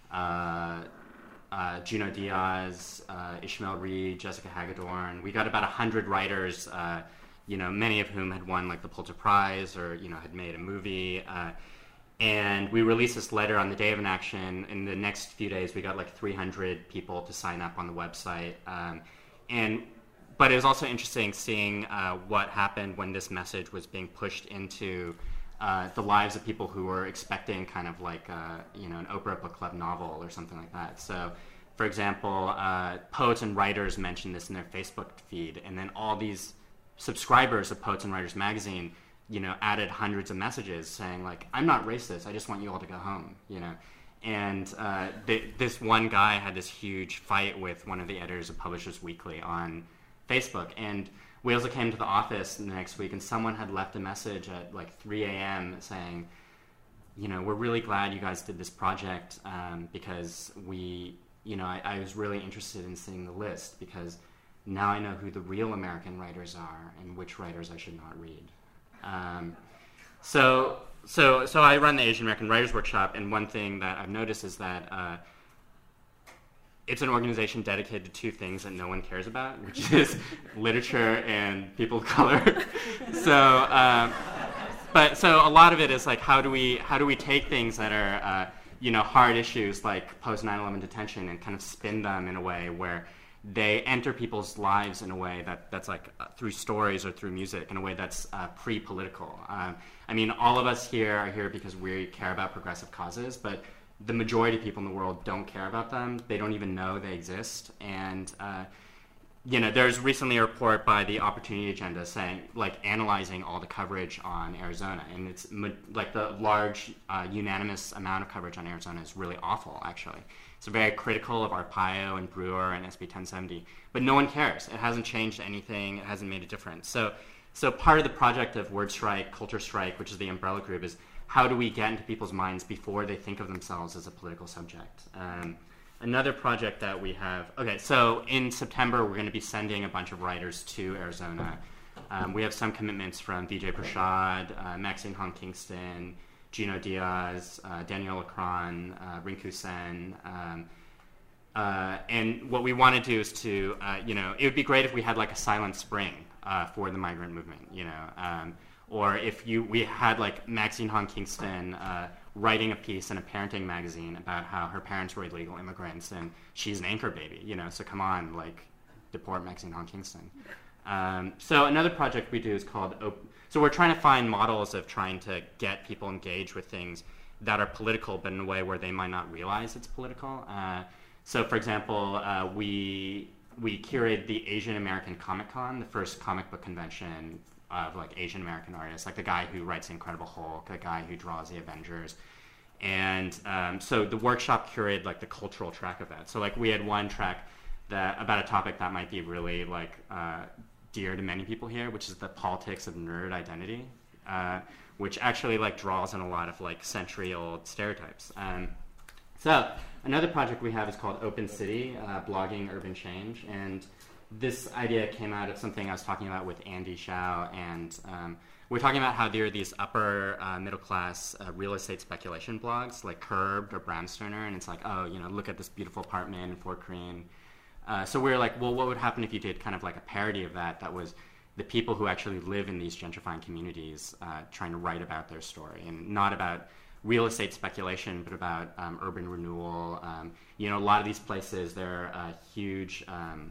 Speaker 5: uh, Uh, Junot Diaz, uh, Ishmael Reed, Jessica Hagedorn. We got about one hundred writers, uh, you know, many of whom had won like the Pulitzer Prize or, you know, had made a movie. Uh, and we released this letter on the day of inaction. In the next few days, we got like three hundred people to sign up on the website. Um, and but it was also interesting seeing uh, what happened when this message was being pushed into Uh, the lives of people who were expecting kind of like, uh, you know, an Oprah Book Club novel or something like that. So, for example, uh, poets and writers mentioned this in their Facebook feed, and then all these subscribers of Poets and Writers magazine, you know, added hundreds of messages saying like, I'm not racist, I just want you all to go home, you know. And uh, th- this one guy had this huge fight with one of the editors of Publishers Weekly on Facebook, and we also came to the office the next week, and someone had left a message at like three a.m. saying, you know, we're really glad you guys did this project um, because we, you know, I, I was really interested in seeing the list because now I know who the real American writers are and which writers I should not read. Um, so, so, so I run the Asian American Writers Workshop, and one thing that I've noticed is that uh, it's an organization dedicated to two things that no one cares about, which is literature and people of color. so, um, but so a lot of it is like, how do we how do we take things that are uh, you know hard issues like post nine eleven detention and kind of spin them in a way where they enter people's lives in a way that that's like uh, through stories or through music in a way that's uh, pre-political. Um, I mean, all of us here are here because we care about progressive causes, but the majority of people in the world don't care about them. They don't even know they exist. And, uh, you know, there's recently a report by the Opportunity Agenda saying, like, analyzing all the coverage on Arizona. And it's, like, the large, uh, unanimous amount of coverage on Arizona is really awful, actually. It's very critical of Arpaio and Brewer and S B ten seventy. But no one cares. It hasn't changed anything. It hasn't made a difference. So, so part of the project of Word Strike, Culture Strike, which is the umbrella group, is how do we get into people's minds before they think of themselves as a political subject? Um, another project that we have, okay, so in September, we're going to be sending a bunch of writers to Arizona. Um, we have some commitments from Vijay Prashad, uh, Maxine Hong Kingston, Junot Diaz, uh, Danielle Lacron, uh, Rinku Sen. Um, uh, and what we want to do is to, uh, you know, it would be great if we had like a silent spring uh, for the migrant movement, you know. Um, Or if you, we had like Maxine Hong Kingston uh, writing a piece in a parenting magazine about how her parents were illegal immigrants and she's an anchor baby, you know. So come on, like, deport Maxine Hong Kingston. Um, so another project we do is called, Op- so we're trying to find models of trying to get people engaged with things that are political, but in a way where they might not realize it's political. Uh, so for example, uh, we we curated the Asian American Comic Con, the first comic book convention of like Asian American artists, like the guy who writes The Incredible Hulk, the guy who draws the Avengers. And um, so the workshop curated like the cultural track of that. So like we had one track that about a topic that might be really like uh, dear to many people here, which is the politics of nerd identity, uh, which actually like draws on a lot of like century-old stereotypes. Um, so another project we have is called Open City, uh, blogging urban change, and this idea came out of something I was talking about with Andy Shao, and um, we're talking about how there are these upper uh, middle class uh, real estate speculation blogs like Curbed or Brownstoner, and it's like, oh, you know, look at this beautiful apartment in Fort Greene. Uh, so we were like, well, what would happen if you did kind of like a parody of that that was the people who actually live in these gentrifying communities uh, trying to write about their story, and not about real estate speculation, but about um, urban renewal. Um, you know, a lot of these places, there are uh, huge um,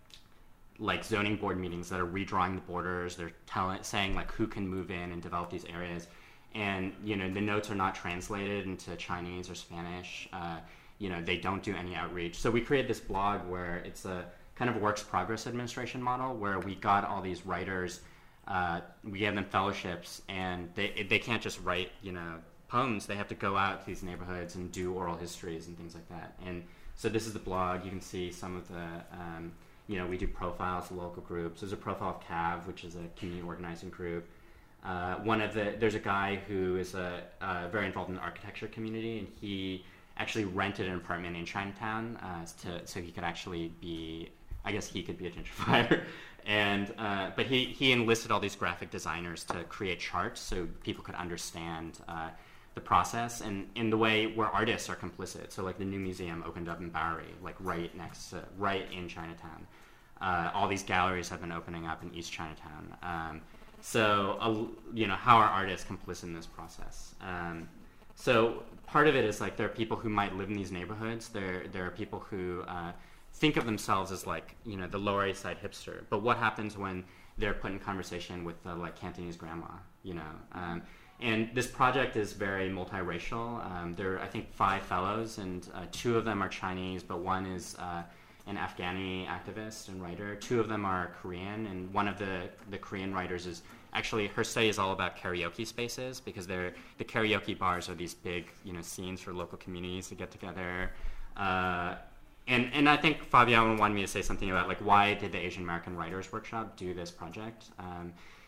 Speaker 5: like zoning board meetings that are redrawing the borders. They're telling, saying like who can move in and develop these areas, and you know the notes are not translated into Chinese or Spanish. Uh, you know they don't do any outreach. So we created this blog where it's a kind of works progress administration model where we got all these writers, uh, we gave them fellowships, and they they can't just write you know poems. They have to go out to these neighborhoods and do oral histories and things like that. And so this is the blog. You can see some of the um, You know, we do profiles of local groups. There's a profile of C A V, which is a community organizing group. Uh, one of the there's a guy who is a, uh, very involved in the architecture community, and he actually rented an apartment in Chinatown uh, to so he could actually be, I guess he could be a gentrifier. and uh, but he he enlisted all these graphic designers to create charts so people could understand uh, the process, and in the way where artists are complicit. So like the new museum opened up in Bowery, like right next to, right in Chinatown. Uh, all these galleries have been opening up in East Chinatown. Um, so, uh, you know, how are artists complicit in this process? Um, so part of it is like there are people who might live in these neighborhoods. There, there are people who uh, think of themselves as like, you know, the Lower East Side hipster. But what happens when they're put in conversation with the like Cantonese grandma, you know? Um, And this project is very multiracial. Um, there are, I think, five fellows, and uh, two of them are Chinese, but one is uh, an Afghani activist and writer. Two of them are Korean, and one of the, the Korean writers is actually, her study is all about karaoke spaces, because they're, the karaoke bars are these big, you know, scenes for local communities to get together. Uh, and, and I think Fabian wanted me to say something about, like, why did the Asian American Writers Workshop do this project? Um,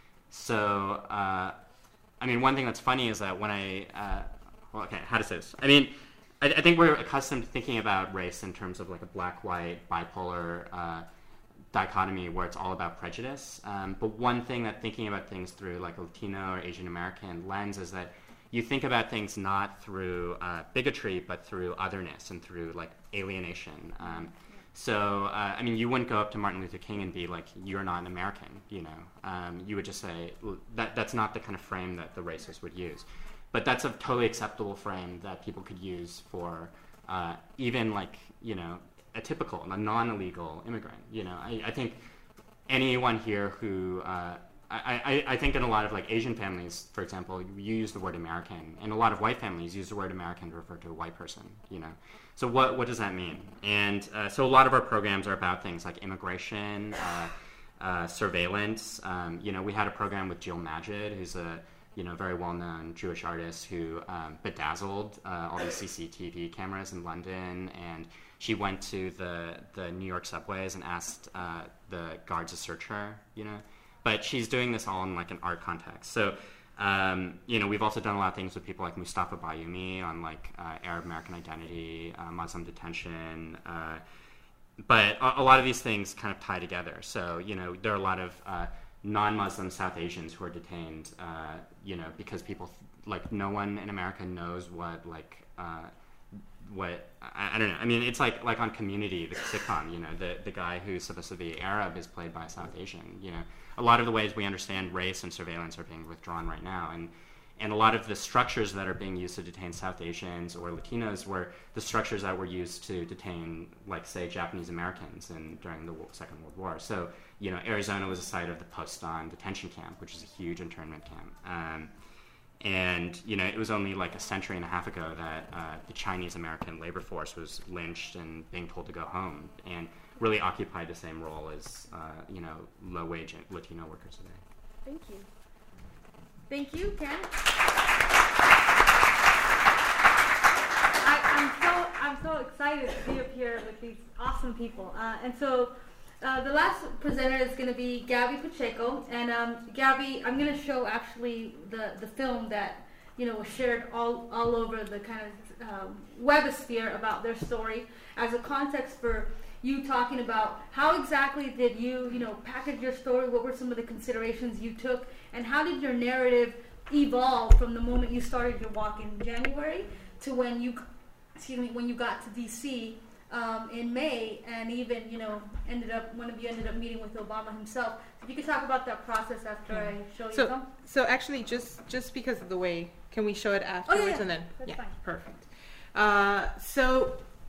Speaker 5: so... Uh, I mean, one thing that's funny is that when I, uh, well, okay, how to say this? I mean, I, I think we're accustomed to thinking about race in terms of like a black-white, bipolar uh, dichotomy where it's all about prejudice. Um, but one thing that thinking about things through like a Latino or Asian American lens is that you think about things not through uh, bigotry, but through otherness and through like alienation. Um, So, uh, I mean, you wouldn't go up to Martin Luther King and be like, you're not an American, you know. Um, you would just say, that that's not the kind of frame that the racists would use. But that's a totally acceptable frame that people could use for uh, even like, you know, a typical, a non-illegal immigrant, you know. I, I think anyone here who, uh, I, I, I think in a lot of like Asian families, for example, you use the word American, and a lot of white families use the word American to refer to a white person, you know. So what what does that mean? And uh, so a lot of our programs are about things like immigration, uh, uh, surveillance. Um, you know, we had a program with Jill Majid, who's a you know very well-known Jewish artist who um, bedazzled uh, all these C C T V cameras in London, and she went to the the New York subways and asked uh, the guards to search her. You know, but she's doing this all in like an art context. So. Um, you know, we've also done a lot of things with people like Mustafa Bayoumi on like uh, Arab American identity, uh, Muslim detention, uh, but a, a lot of these things kind of tie together. So, you know, there are a lot of uh, non-Muslim South Asians who are detained, uh, you know, because people, like no one in America knows what like, uh, what, I, I don't know, I mean, it's like like on Community, the sitcom, you know, the, the guy who's supposed to be Arab is played by a South Asian, you know. A lot of the ways we understand race and surveillance are being withdrawn right now, and And a lot of the structures that are being used to detain South Asians or Latinos were the structures that were used to detain, like, say, Japanese Americans in, during the Second World War. So, you know, Arizona was a site of the Poston detention camp, which is a huge internment camp. Um, and, you know, it was only like a century and a half ago that uh, the Chinese American labor force was lynched and being told to go home, and really occupied the same role as, uh, you know, low-wage Latino workers today.
Speaker 1: Thank you. Thank you, Ken. I, I'm so I'm so excited to be up here with these awesome people. Uh, and so uh, the last presenter is going to be Gabby Pacheco. And um, Gabby, I'm going to show actually the, the film that, you know, was shared all, all over the kind of um, webosphere about their story as a context for you talking about how exactly did you, you know, package your story, what were some of the considerations you took, and how did your narrative evolve from the moment you started your walk in January to when you, excuse me, when you got to D C um, in May, and even, you know, ended up, one of you ended up meeting with Obama himself. If you could talk about that process after I show you
Speaker 3: So,
Speaker 1: some.
Speaker 3: so actually, just just because of the way, can we show it afterwards
Speaker 1: Oh, yeah, yeah.
Speaker 3: and then?
Speaker 1: That's
Speaker 3: yeah,
Speaker 1: fine.
Speaker 3: perfect. Uh, so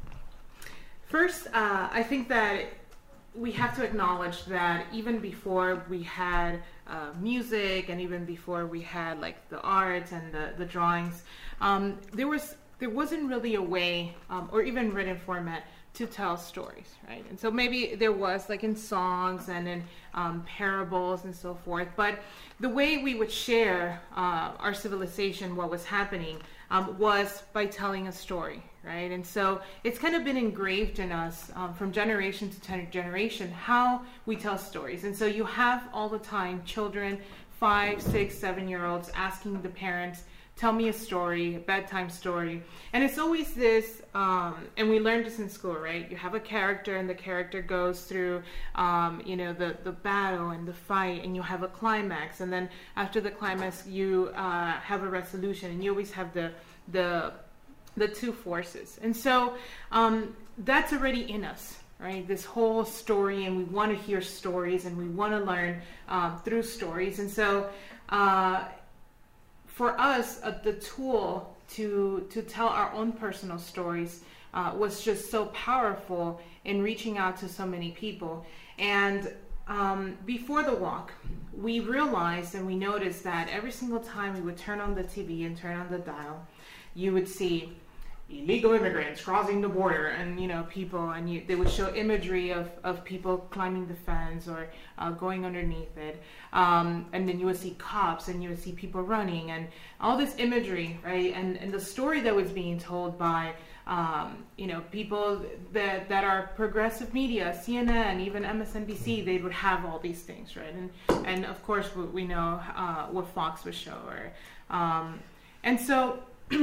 Speaker 3: first, uh, I think that we have to acknowledge that even before we had uh, music, and even before we had like the art and the, the drawings, um, there was there wasn't really a way, um, or even written format, to tell stories, right? And so maybe there was like in songs and in um, parables and so forth, but the way we would share uh, our civilization, what was happening, um, was by telling a story, right? And so it's kind of been engraved in us um, from generation to ten- generation how we tell stories. And so you have all the time children, five, six, seven-year-olds asking the parents, tell me a story, a bedtime story. And it's always this, um, and we learned this in school, right? You have a character, and the character goes through, um, you know, the, the battle and the fight, and you have a climax. And then after the climax, you uh, have a resolution, and you always have the the the two forces. And so um, that's already in us, right? This whole story, and we want to hear stories, and we want to learn um, through stories. And so uh, for us, uh, the tool to to tell our own personal stories uh, was just so powerful in reaching out to so many people. And um, before the walk, we realized and we noticed that every single time we would turn on the T V and turn on the dial, you would see illegal immigrants crossing the border, and you know, people, and you, they would show imagery of, of people climbing the fence or uh, going underneath it, um, and then you would see cops, and you would see people running, and all this imagery, right? And and the story that was being told by um, you know, people that that are progressive media, C N N, even M S N B C, they would have all these things, right? And and of course we, we know uh, what Fox would show, or um, and so.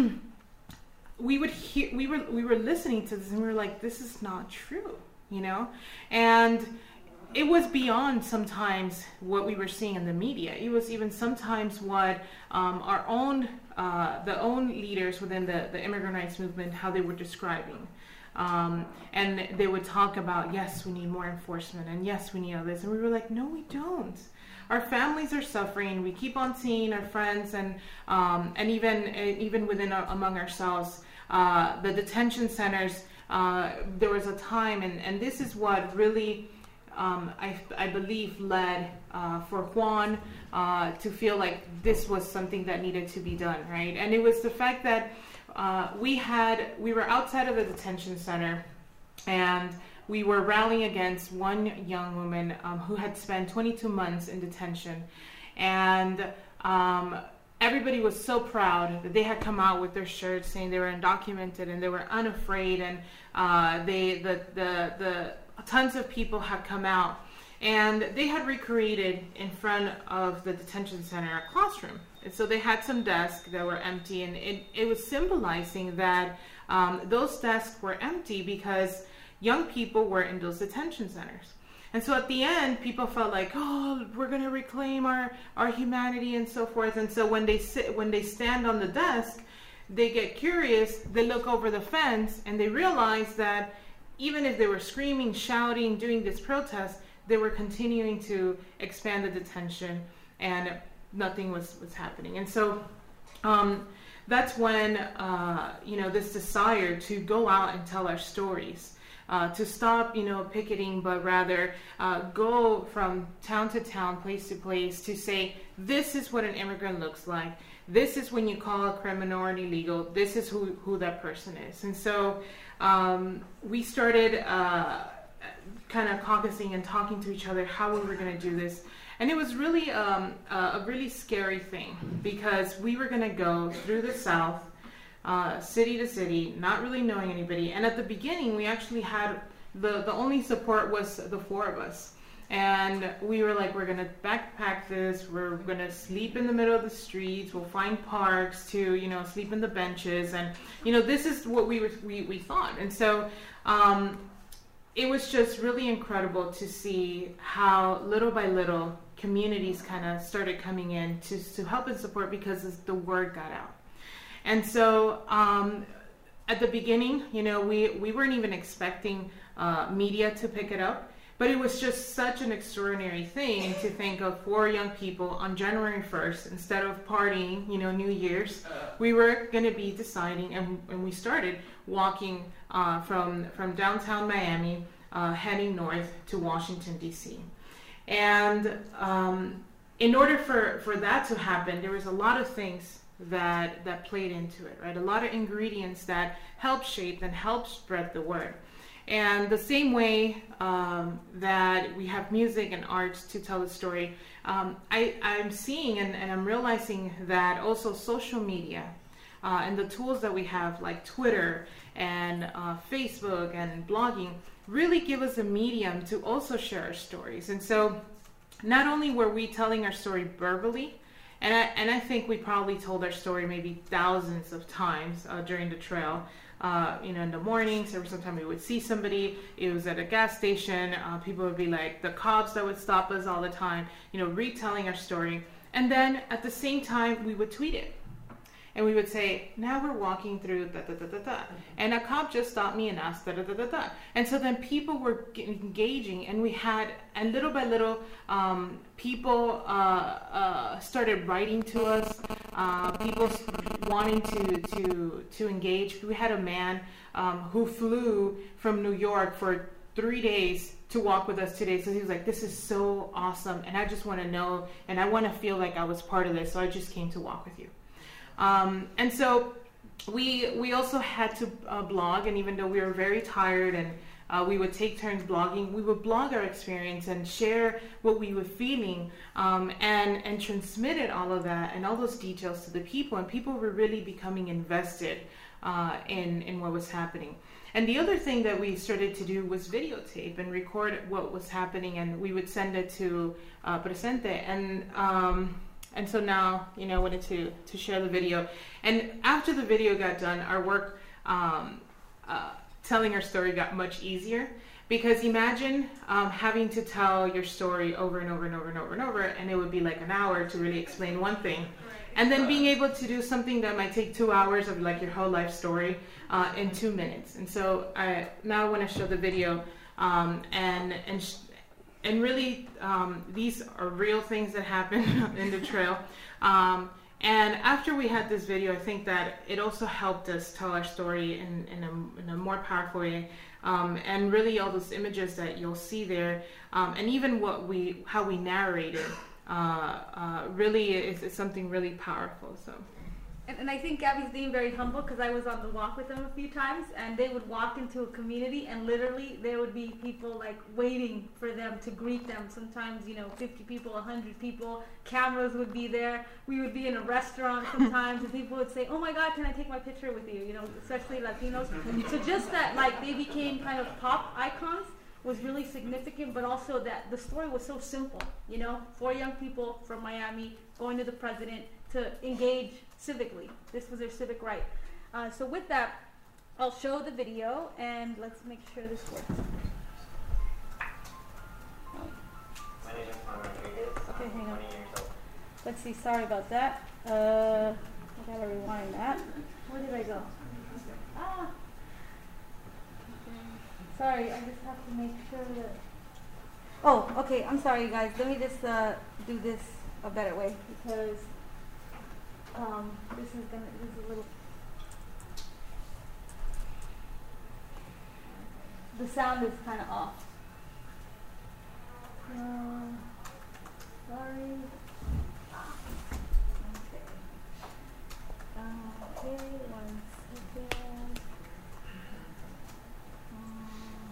Speaker 3: we would hear, we were we were listening to this, and we were like, this is not true, you know? And it was beyond sometimes what we were seeing in the media. It was even sometimes what um, our own, uh, the own leaders within the, the immigrant rights movement, how they were describing. Um, and they would talk about, yes, we need more enforcement, and yes, we need all this. And we were like, no, we don't. Our families are suffering. We keep on seeing our friends, and um, and even even within our, among ourselves, uh, the detention centers. Uh, there was a time, and, and this is what really um, I I believe led uh, for Juan uh, to feel like this was something that needed to be done, right? And it was the fact that uh, we had we were outside of the detention center, and we were rallying against one young woman um, who had spent twenty-two months in detention. And um, everybody was so proud that they had come out with their shirts saying they were undocumented and they were unafraid. And uh, they, the, the, the tons of people had come out. And they had recreated in front of the detention center a classroom. And so they had some desks that were empty. And it, it was symbolizing that um, those desks were empty because young people were in those detention centers. And so at the end, people felt like, oh, we're going to reclaim our, our humanity and so forth. And so when they sit, when they stand on the desk, they get curious, they look over the fence, and they realize that even if they were screaming, shouting, doing this protest, they were continuing to expand the detention, and nothing was, was happening. And so um, that's when, uh, you know, this desire to go out and tell our stories, uh, to stop, you know, picketing, but rather uh, go from town to town, place to place, to say, this is what an immigrant looks like. This is when you call a criminal or an illegal. This is who, who that person is. And so um, we started uh, kind of caucusing and talking to each other how we were going to do this. And it was really um, a really scary thing, because we were going to go through the South, uh, city to city, not really knowing anybody. And at the beginning, we actually had, the, the only support was the four of us. And we were like, we're going to backpack this, we're going to sleep in the middle of the streets, we'll find parks to, you know, sleep in the benches. And, you know, this is what we were, we, we thought. And so um, it was just really incredible to see how little by little communities kind of started coming in to, to help and support, because the word got out. And so um, at the beginning, you know, we, we weren't even expecting uh, media to pick it up. But it was just such an extraordinary thing to think of four young people on January first, instead of partying, you know, New Year's, we were going to be deciding, and, and we started walking uh, from, from downtown Miami, uh, heading north to Washington, D C. And um, in order for, for that to happen, there was a lot of things that, that played into it, right? A lot of ingredients that helped shape and helped spread the word. And the same way um, that we have music and arts to tell the story, um, I, I'm seeing and, and I'm realizing that also social media uh, and the tools that we have, like Twitter and uh, Facebook and blogging, really give us a medium to also share our stories. And so not only were we telling our story verbally, and I, and I think we probably told our story maybe thousands of times uh, during the trail. Uh, you know, in the mornings, every sometime we would see somebody, it was at a gas station, uh, people would be like, the cops that would stop us all the time, you know, retelling our story. And then at the same time, we would tweet it. And we would say, now we're walking through da da da da da. And a cop just stopped me and asked da da da da da. And so then people were engaging, and we had, and little by little, um, people uh, uh, started writing to us, uh, people wanting to, to, to engage. We had a man um, who flew from New York for three days to walk with us today. So he was like, this is so awesome. And I just want to know, and I want to feel like I was part of this. So I just came to walk with you. Um, and so we we also had to uh, blog, and even though we were very tired and uh, we would take turns blogging, we would blog our experience and share what we were feeling, um, and, and transmitted all of that and all those details to the people, and people were really becoming invested uh, in, in what was happening. And the other thing that we started to do was videotape and record what was happening, and we would send it to uh, Presente. And um, And so now, you know, I wanted to, to share the video. And after the video got done, our work um, uh, telling our story got much easier. Because imagine um, having to tell your story over and over and over and over and over, and it would be like an hour to really explain one thing. And then being able to do something that might take two hours of like your whole life story uh, in two minutes. And so I now want to show the video um, and and. Sh- And really, um, these are real things that happen in the trail. Um, and after we had this video, I think that it also helped us tell our story in, in, a, in a more powerful way. Um, and really, all those images that you'll see there, um, and even what we, how we narrated, uh, uh, really is, is something really powerful. So.
Speaker 1: And, and I think Gabby's being very humble, because I was on the walk with them a few times, and they would walk into a community, and literally there would be people like waiting for them to greet them. Sometimes, you know, fifty people, one hundred people, cameras would be there. We would be in a restaurant sometimes, and people would say, oh my God, can I take my picture with you? You know, especially Latinos. So just that, like, they became kind of pop icons was really significant, but also that the story was so simple, you know, four young people from Miami going to the president to engage civically. This was their civic right. Uh, so with that, I'll show the video, and let's make sure this works.
Speaker 6: My name is Juan Rodriguez.
Speaker 1: Okay, hang on.
Speaker 6: twenty years old.
Speaker 1: Let's see, sorry about that. Uh, I gotta rewind that. Where did I go? Ah! Okay. Sorry, I just have to make sure that... Oh, okay, I'm sorry guys. Let me just uh, do this a better way, because Um, this is gonna, this is a little. The sound is kind of off. Uh, sorry. Okay. Uh, okay, one second. Um,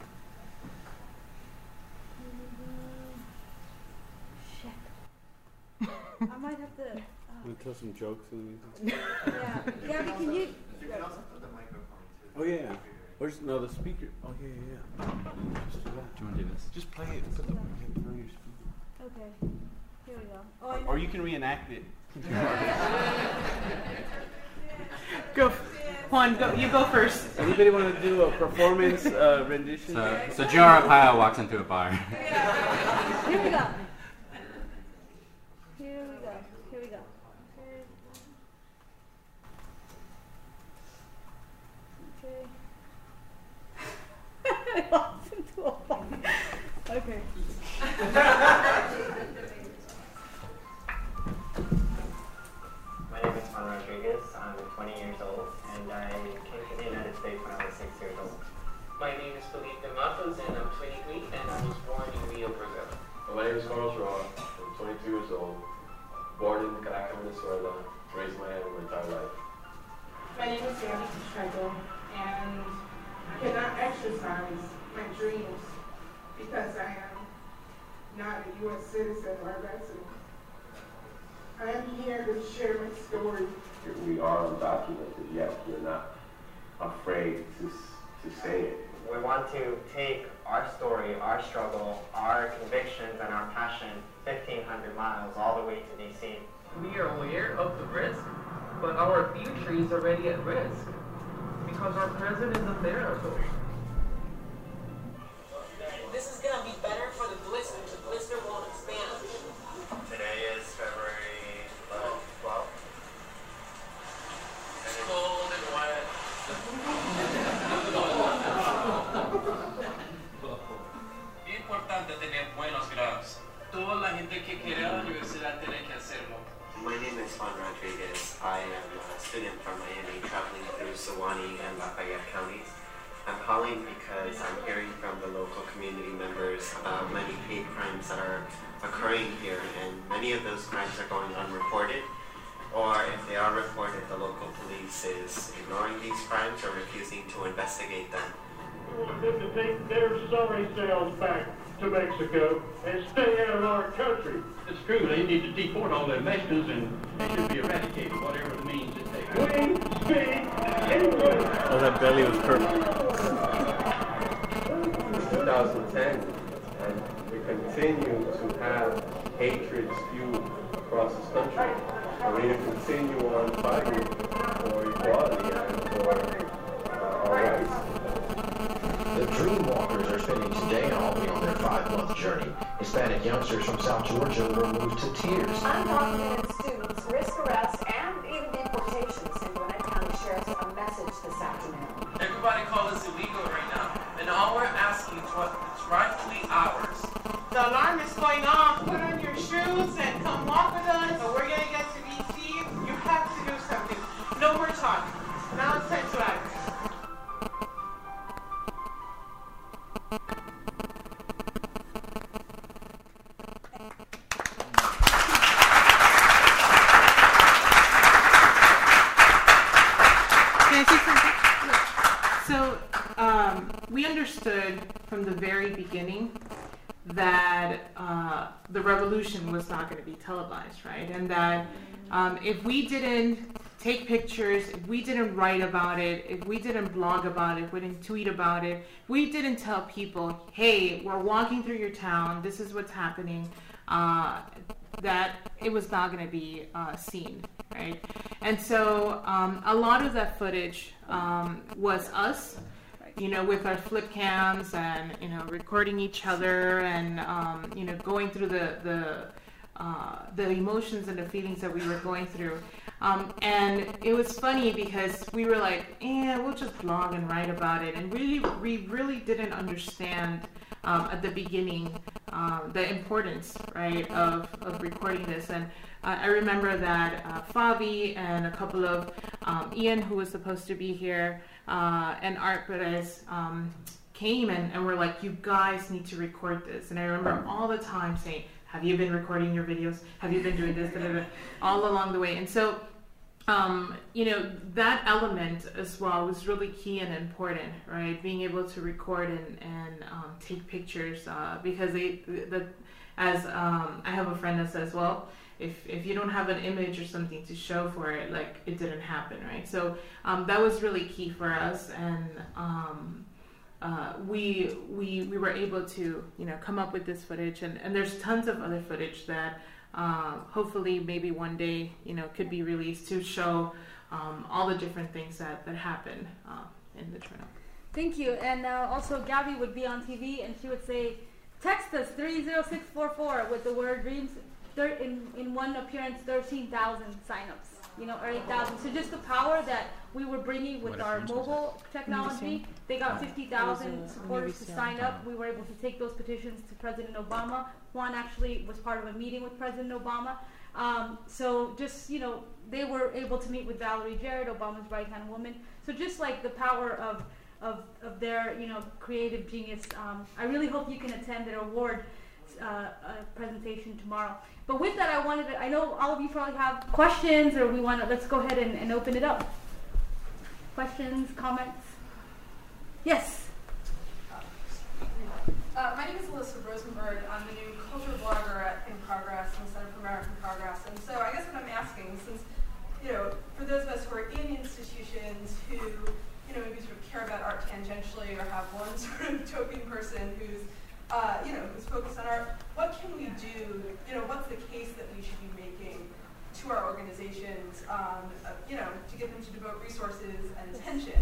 Speaker 1: shit. I might have to. Uh,
Speaker 4: Want to tell some jokes? And
Speaker 1: yeah. Gabby, can you?
Speaker 6: You can also put the microphone too.
Speaker 4: oh yeah. Where's no the speaker? Oh yeah, yeah, yeah. Just do that.
Speaker 5: Do you want to do this?
Speaker 4: Just play it. Put the put it on your speaker.
Speaker 1: Okay. Here we go. Oh, I
Speaker 4: Or you can reenact it.
Speaker 3: Go, Juan. Go. You go first.
Speaker 4: Anybody want to do a performance uh, rendition?
Speaker 5: So, so Joe Arpaio walks into a bar.
Speaker 1: Here we go. Here we go. Here we go. Okay. Okay. I walked into a bar. Okay.
Speaker 6: My name is Juan Rodriguez. I'm twenty years old, and I came to the United States when I was six years old.
Speaker 7: My name is Felipe Matos, and I'm twenty-three, and I was born in Rio, Brazil.
Speaker 8: My name is Carlos Roa. I'm twenty-two years old, born in Caracas, Venezuela, raised in Miami my entire life.
Speaker 9: My name is Gabby Pacheco, and I cannot exercise my dreams because I am not a U S citizen or resident. I am here to share my story.
Speaker 8: Here we are undocumented, yet we're not afraid to, to say it.
Speaker 6: We want to take our story, our struggle, our convictions, and our passion fifteen hundred miles all the way to D C.
Speaker 7: We are aware of the risk, but our future is already at risk because our president isn't there at all.
Speaker 10: This is gonna be better for the blister. The blister won't expand.
Speaker 6: Today is February twelfth.
Speaker 7: It's cold and wet.
Speaker 10: Es importante tener buenos grados. Toda la gente que quiere a la universidad tiene que hacerlo.
Speaker 6: My name is Juan Rodriguez. I am a student from Miami traveling through Suwannee and Lafayette counties. I'm calling because I'm hearing from the local community members about many hate crimes that are occurring here, and many of those crimes are going unreported, or if they are reported, the local police is ignoring these crimes or refusing to investigate them.
Speaker 11: We want them to take their sorry selves back to Mexico and stay out of our country.
Speaker 12: It's true, they need to deport all their Mexicans and they should be eradicated, whatever it means it takes.
Speaker 11: We speak English!
Speaker 4: Oh, that belly was perfect.
Speaker 8: twenty ten, and we continue to have hatred spewed across this country. And we need to continue on fighting for equality and for uh, our rights.
Speaker 13: The Dream Walkers are spending today in Albany on their five-month journey. Hispanic youngsters from South Georgia were moved to tears.
Speaker 14: Undocumented students risk arrest and even deportation, sent Gwinnett County Sheriff's a message this afternoon.
Speaker 7: Everybody calls us illegal right now, and all we're asking is what it's rightfully ours.
Speaker 9: The alarm is going off. Put on your shoes and come walk with us. So we're going to get to D C. You have to do something. No more talking. Now it's time to act.
Speaker 3: So um, we understood from the very beginning that uh, the revolution was not going to be televised, right? And that um, if we didn't take pictures, if we didn't write about it, if we didn't blog about it, if we didn't tweet about it, if we didn't tell people, hey, we're walking through your town, this is what's happening, uh, that it was not going to be uh, seen, right? And so um, a lot of that footage um, was us, you know, with our flip cams and, you know, recording each other and, um, you know, going through the, the, uh, the emotions and the feelings that we were going through. Um, and it was funny because we were like, eh, we'll just blog and write about it. And really, we really didn't understand um, at the beginning um, the importance, right, of, of recording this. And uh, I remember that uh, Favi and a couple of um, Ian, who was supposed to be here, uh, and Art Perez um, came and, and were like, you guys need to record this. And I remember all the time saying, have you been recording your videos? Have you been doing this? Da, da, da, all along the way. And so, um, you know, that element as well was really key and important, right? Being able to record and, and um, take pictures uh, because they, the, as um, I have a friend that says, well, if, if you don't have an image or something to show for it, like it didn't happen, right? So um, that was really key for us. And um, Uh, we we we were able to, you know, come up with this footage, and, and there's tons of other footage that uh, hopefully maybe one day, you know, could be released to show um, all the different things that that happen uh, in the trail.
Speaker 1: Thank you. And uh, also Gabby would be on T V and she would say, text us three zero six four four with the word dreams. Thir- in in one appearance, thirteen thousand signups. You know, or eight thousand. So just the power that we were bringing with our mobile technology. They got fifty thousand supporters to sign up. We were able to take those petitions to President Obama. Juan actually was part of a meeting with President Obama. Um, so just, you know, they were able to meet with Valerie Jarrett, Obama's right-hand woman. So just like the power of, of, of their, you know, creative genius, um, I really hope you can attend their award uh, uh, presentation tomorrow. But with that, I wanted to, I know all of you probably have questions, or we want to, let's go ahead and, and open it up. Questions, comments? Yes?
Speaker 15: Uh, my name is Alyssa Rosenberg. I'm the new culture blogger at In Progress and Center for American Progress. And so I guess what I'm asking, since, you know, for those of us who are in institutions who, you know, maybe sort of care about art tangentially or have one sort of token person who's Uh, you know, who's focused on art, what can we do, you know, what's the case that we should be making to our organizations, um, uh, you know, to get them to devote resources and attention?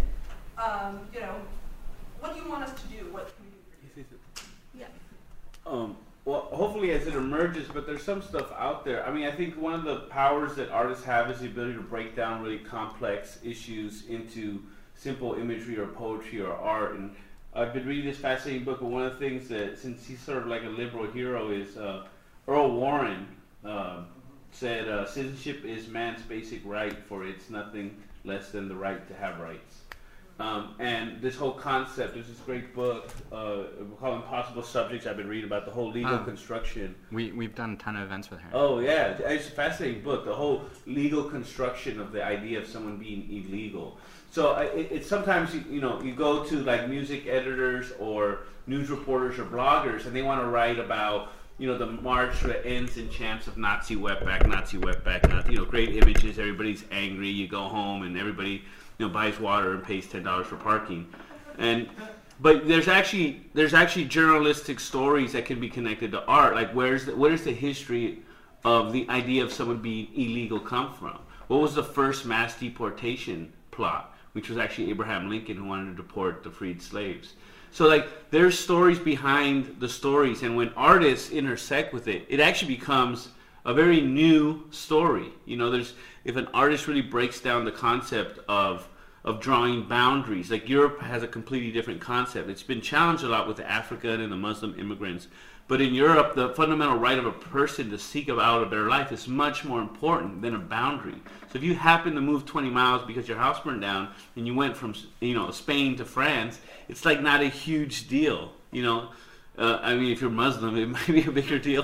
Speaker 15: Um, you know, what do you want us to do? What can we do for you?
Speaker 1: Yeah.
Speaker 4: Um, well, hopefully as it emerges, but there's some stuff out there. I mean, I think one of the powers that artists have is the ability to break down really complex issues into simple imagery or poetry or art. And I've been reading this fascinating book, but one of the things that, since he's sort of like a liberal hero, is uh, Earl Warren uh, said, uh, citizenship is man's basic right, for it's nothing less than the right to have rights. Um, and this whole concept, there's this great book uh, called Impossible Subjects I've been reading about the whole legal
Speaker 5: oh,
Speaker 4: construction.
Speaker 5: We, we've done a ton of events with her.
Speaker 4: Oh, yeah. It's a fascinating book, the whole legal construction of the idea of someone being illegal. So uh, it, it's sometimes, you, you know, you go to like music editors or news reporters or bloggers, and they want to write about, you know, the march that ends in chants of Nazi wetback, Nazi wetback, Nazi, you know, great images, everybody's angry, you go home and everybody, you know, buys water and pays ten dollars for parking. And but there's actually there's actually journalistic stories that can be connected to art. Like where's the, where does the history of the idea of someone being illegal come from? What was the first mass deportation plot, which was actually Abraham Lincoln, who wanted to deport the freed slaves? So like there's stories behind the stories, and when artists intersect with it, it actually becomes a very new story. You know, there's if an artist really breaks down the concept of of drawing boundaries, like Europe has a completely different concept. It's been challenged a lot with the African and the Muslim immigrants, but in Europe, the fundamental right of a person to seek out a better life is much more important than a boundary. So if you happen to move twenty miles because your house burned down and you went from, you know, Spain to France, it's like not a huge deal. You know, uh, I mean, if you're Muslim, it might be a bigger deal.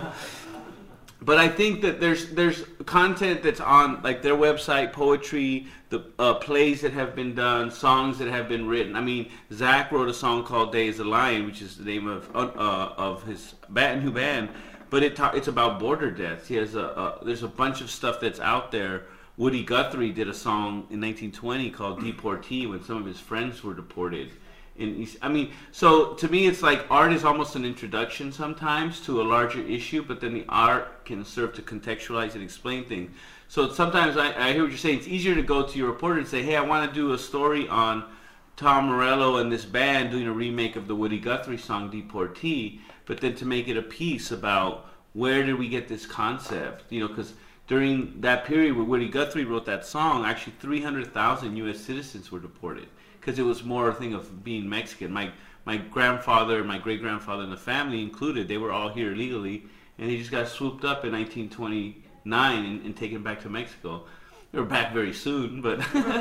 Speaker 4: But I think that there's there's content that's on like their website, poetry, the uh, plays that have been done, songs that have been written. I mean, Zach wrote a song called "Day Is a Lion," which is the name of uh, of his band, new band. But it ta- it's about border deaths. He has a, a there's a bunch of stuff that's out there. Woody Guthrie did a song in nineteen twenty called "Deportee" when some of his friends were deported. In, I mean, so to me, it's like art is almost an introduction sometimes to a larger issue, but then the art can serve to contextualize and explain things. So sometimes I, I hear what you're saying. It's easier to go to your reporter and say, hey, I want to do a story on Tom Morello and this band doing a remake of the Woody Guthrie song Deportee, but then to make it a piece about where did we get this concept, you know, because during that period where Woody Guthrie wrote that song, actually three hundred thousand U S citizens were deported, because it was more a thing of being Mexican. My my grandfather, my great grandfather, and the family included, they were all here illegally, and he just got swooped up in nineteen twenty-nine and, and taken back to Mexico. They were back very soon, but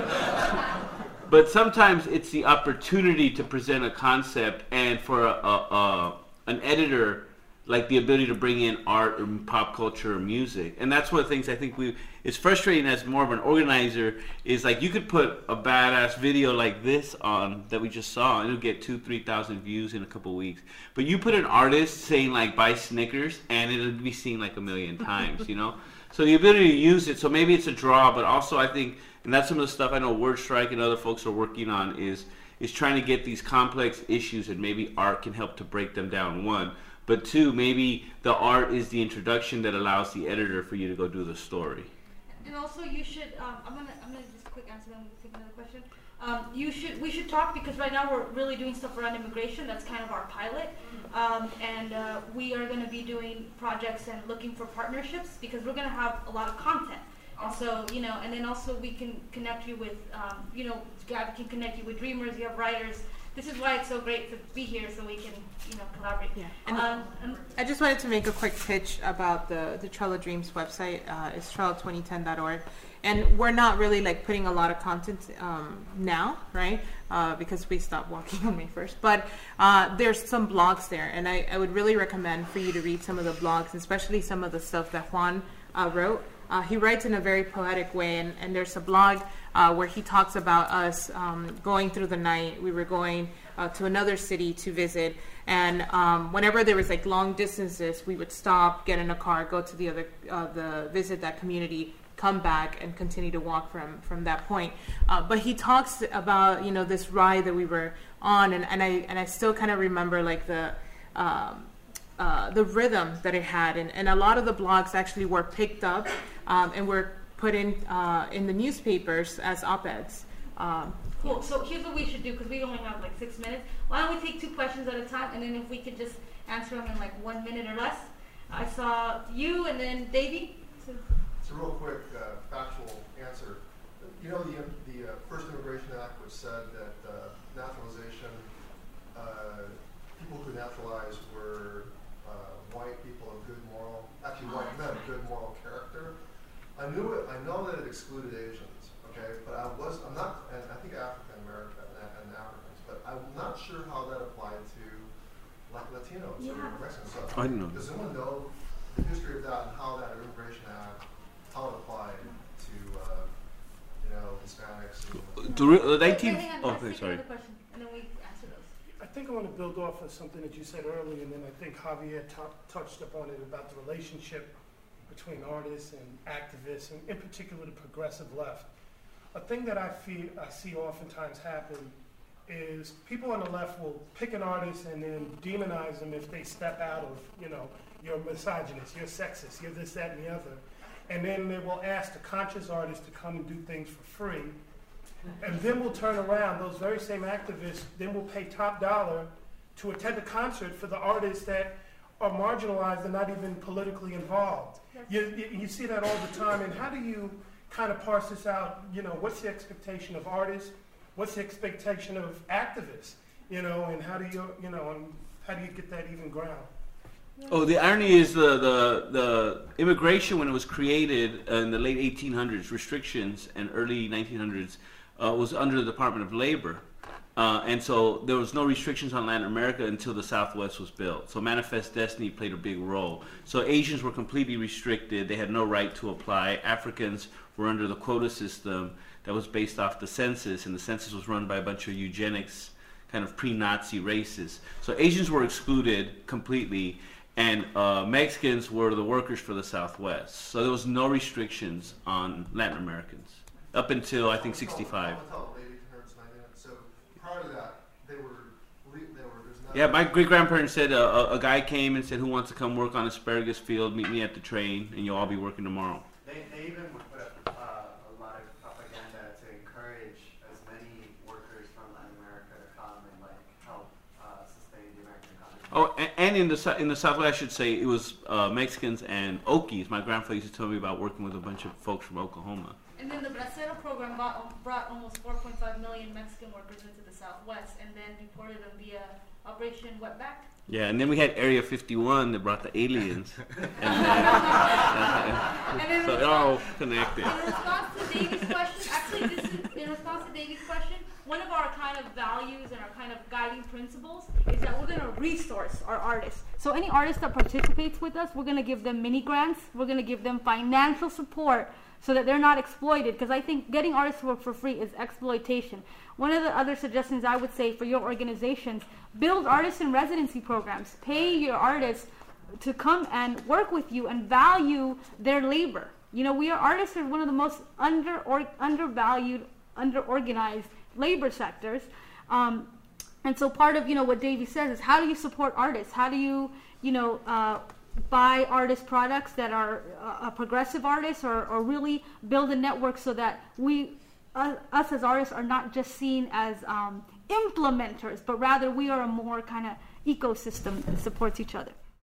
Speaker 4: but sometimes it's the opportunity to present a concept, and for a, a, a an editor, like the ability to bring in art or pop culture or music. And that's one of the things I think we, it's frustrating as more of an organizer, is like you could put a badass video like this on that we just saw and it'll get two, three thousand views in a couple weeks. But you put an artist saying like buy Snickers and it'll be seen like a million times, you know? So the ability to use it, so maybe it's a draw, but also I think, and that's some of the stuff I know WordStrike and other folks are working on, is is trying to get these complex issues, and maybe art can help to break them down, one. But two, maybe the art is the introduction that allows the editor for you to go do the story.
Speaker 1: And also, you should. Um, I'm gonna. I'm gonna just quick answer. Then we'll take another question. Um, you should. We should talk, because right now we're really doing stuff around immigration. That's kind of our pilot, um, and uh, we are going to be doing projects and looking for partnerships, because we're going to have a lot of content. And so, you know, and then also we can connect you with, um, you know, Gabby can connect you with dreamers. You have writers. This is why it's so great to be here, so we can, you know, collaborate.
Speaker 3: Yeah. And
Speaker 1: um, and
Speaker 3: I just wanted to make a quick pitch about the, the Trello Dreams website. Uh, it's trello twenty ten dot org. And we're not really like putting a lot of content um, now, right? Uh, because we stopped walking on May first. But uh, there's some blogs there, and I, I would really recommend for you to read some of the blogs, especially some of the stuff that Juan uh, wrote. Uh, he writes in a very poetic way, and, and there's a blog uh, where he talks about us um, going through the night. We were going uh, to another city to visit, and um, whenever there was like long distances, we would stop, get in a car, go to the other, uh, the visit that community, come back, and continue to walk from from that point. Uh, but he talks about, you know, this ride that we were on, and, and I and I still kind of remember like the. Um, Uh, the rhythm that it had, and, and a lot of the blogs actually were picked up um, and were put in uh, in the newspapers as op-eds. Um,
Speaker 1: cool. So here's what we should do, because we only have like six minutes. Why don't we take two questions at a time, and then if we could just answer them in like one minute or less. I saw you, and then Davey. So.
Speaker 16: It's a real quick uh, factual answer. You know, the the uh, first Immigration Act, which said that uh, naturalization, uh, people who naturalized were Uh, white people of good moral, actually white men of good moral character. I knew it. I know that it excluded Asians, okay, but I was. I'm not, and I think African American and, and Africans, but I'm not sure how that applied to like Latinos yeah. or Mexicans. So
Speaker 4: I don't know.
Speaker 16: Does anyone know the history of that and how that Immigration Act, how it applied to uh, you know Hispanics? And,
Speaker 4: the re- nineteen. Oh, okay, sorry.
Speaker 11: I think I want to build off of something that you said earlier, and then I think Javier t- touched upon it about the relationship between artists and activists, and in particular the progressive left. A thing that I feel I see oftentimes happen is people on the left will pick an artist and then demonize them if they step out of, you know, you're misogynist, you're sexist, you're this, that, and the other. And then they will ask the conscious artist to come and do things for free. And then we'll turn around, those very same activists, then we'll pay top dollar to attend a concert for the artists that are marginalized and not even politically involved. You, you, you see that all the time, and how do you kind of parse this out? You know, what's the expectation of artists? What's the expectation of activists? You know, and how do you, you know, and how do you get that even ground?
Speaker 4: Oh, the irony is the, the, the immigration, when it was created in the late eighteen hundreds, restrictions, and early nineteen hundreds, Uh, was under the Department of Labor. Uh, and so there was no restrictions on Latin America until the Southwest was built. So Manifest Destiny played a big role. So Asians were completely restricted. They had no right to apply. Africans were under the quota system that was based off the census, and the census was run by a bunch of eugenics, kind of pre-Nazi races. So Asians were excluded completely, and uh, Mexicans were the workers for the Southwest. So there was no restrictions on Latin Americans. Up until, I think, sixty-five.
Speaker 16: So prior to that, they were, they were there's not
Speaker 4: yeah, my great-grandparents said uh, a, a guy came and said, who wants to come work on asparagus field, meet me at the train, and you'll all be working tomorrow.
Speaker 17: They, they even put up uh, a lot of propaganda to encourage as many workers from Latin America to come and like help uh, sustain the American economy.
Speaker 4: Oh, and, and in the in the Southwest, I should say, it was uh, Mexicans and Okies. My grandfather used to tell me about working with a bunch of folks from Oklahoma.
Speaker 1: And then the Bracero program brought, brought almost four point five million Mexican workers into the Southwest, and then deported them via Operation Wetback.
Speaker 4: Yeah, and then we had Area fifty-one that brought the aliens. and, uh,
Speaker 1: And
Speaker 4: so it all connected.
Speaker 1: In response to Davy's question, actually, this is in response to Davy's question. One of our kind of values and our kind of guiding principles is that we're going to resource our artists. So any artist that participates with us, we're going to give them mini grants. We're going to give them financial support so that they're not exploited. Because I think getting artists to work for free is exploitation. One of the other suggestions I would say for your organizations, build artist in residency programs. Pay your artists to come and work with you and value their labor. You know, we are artists are one of the most under or undervalued, under-organized labor sectors. Um, and so part of, you know, what Davy says is how do you support artists? How do you, you know, uh, buy artist products that are uh, progressive artists or, or really build a network so that we, uh, us as artists are not just seen as um, implementers, but rather we are a more kind of ecosystem that supports each other.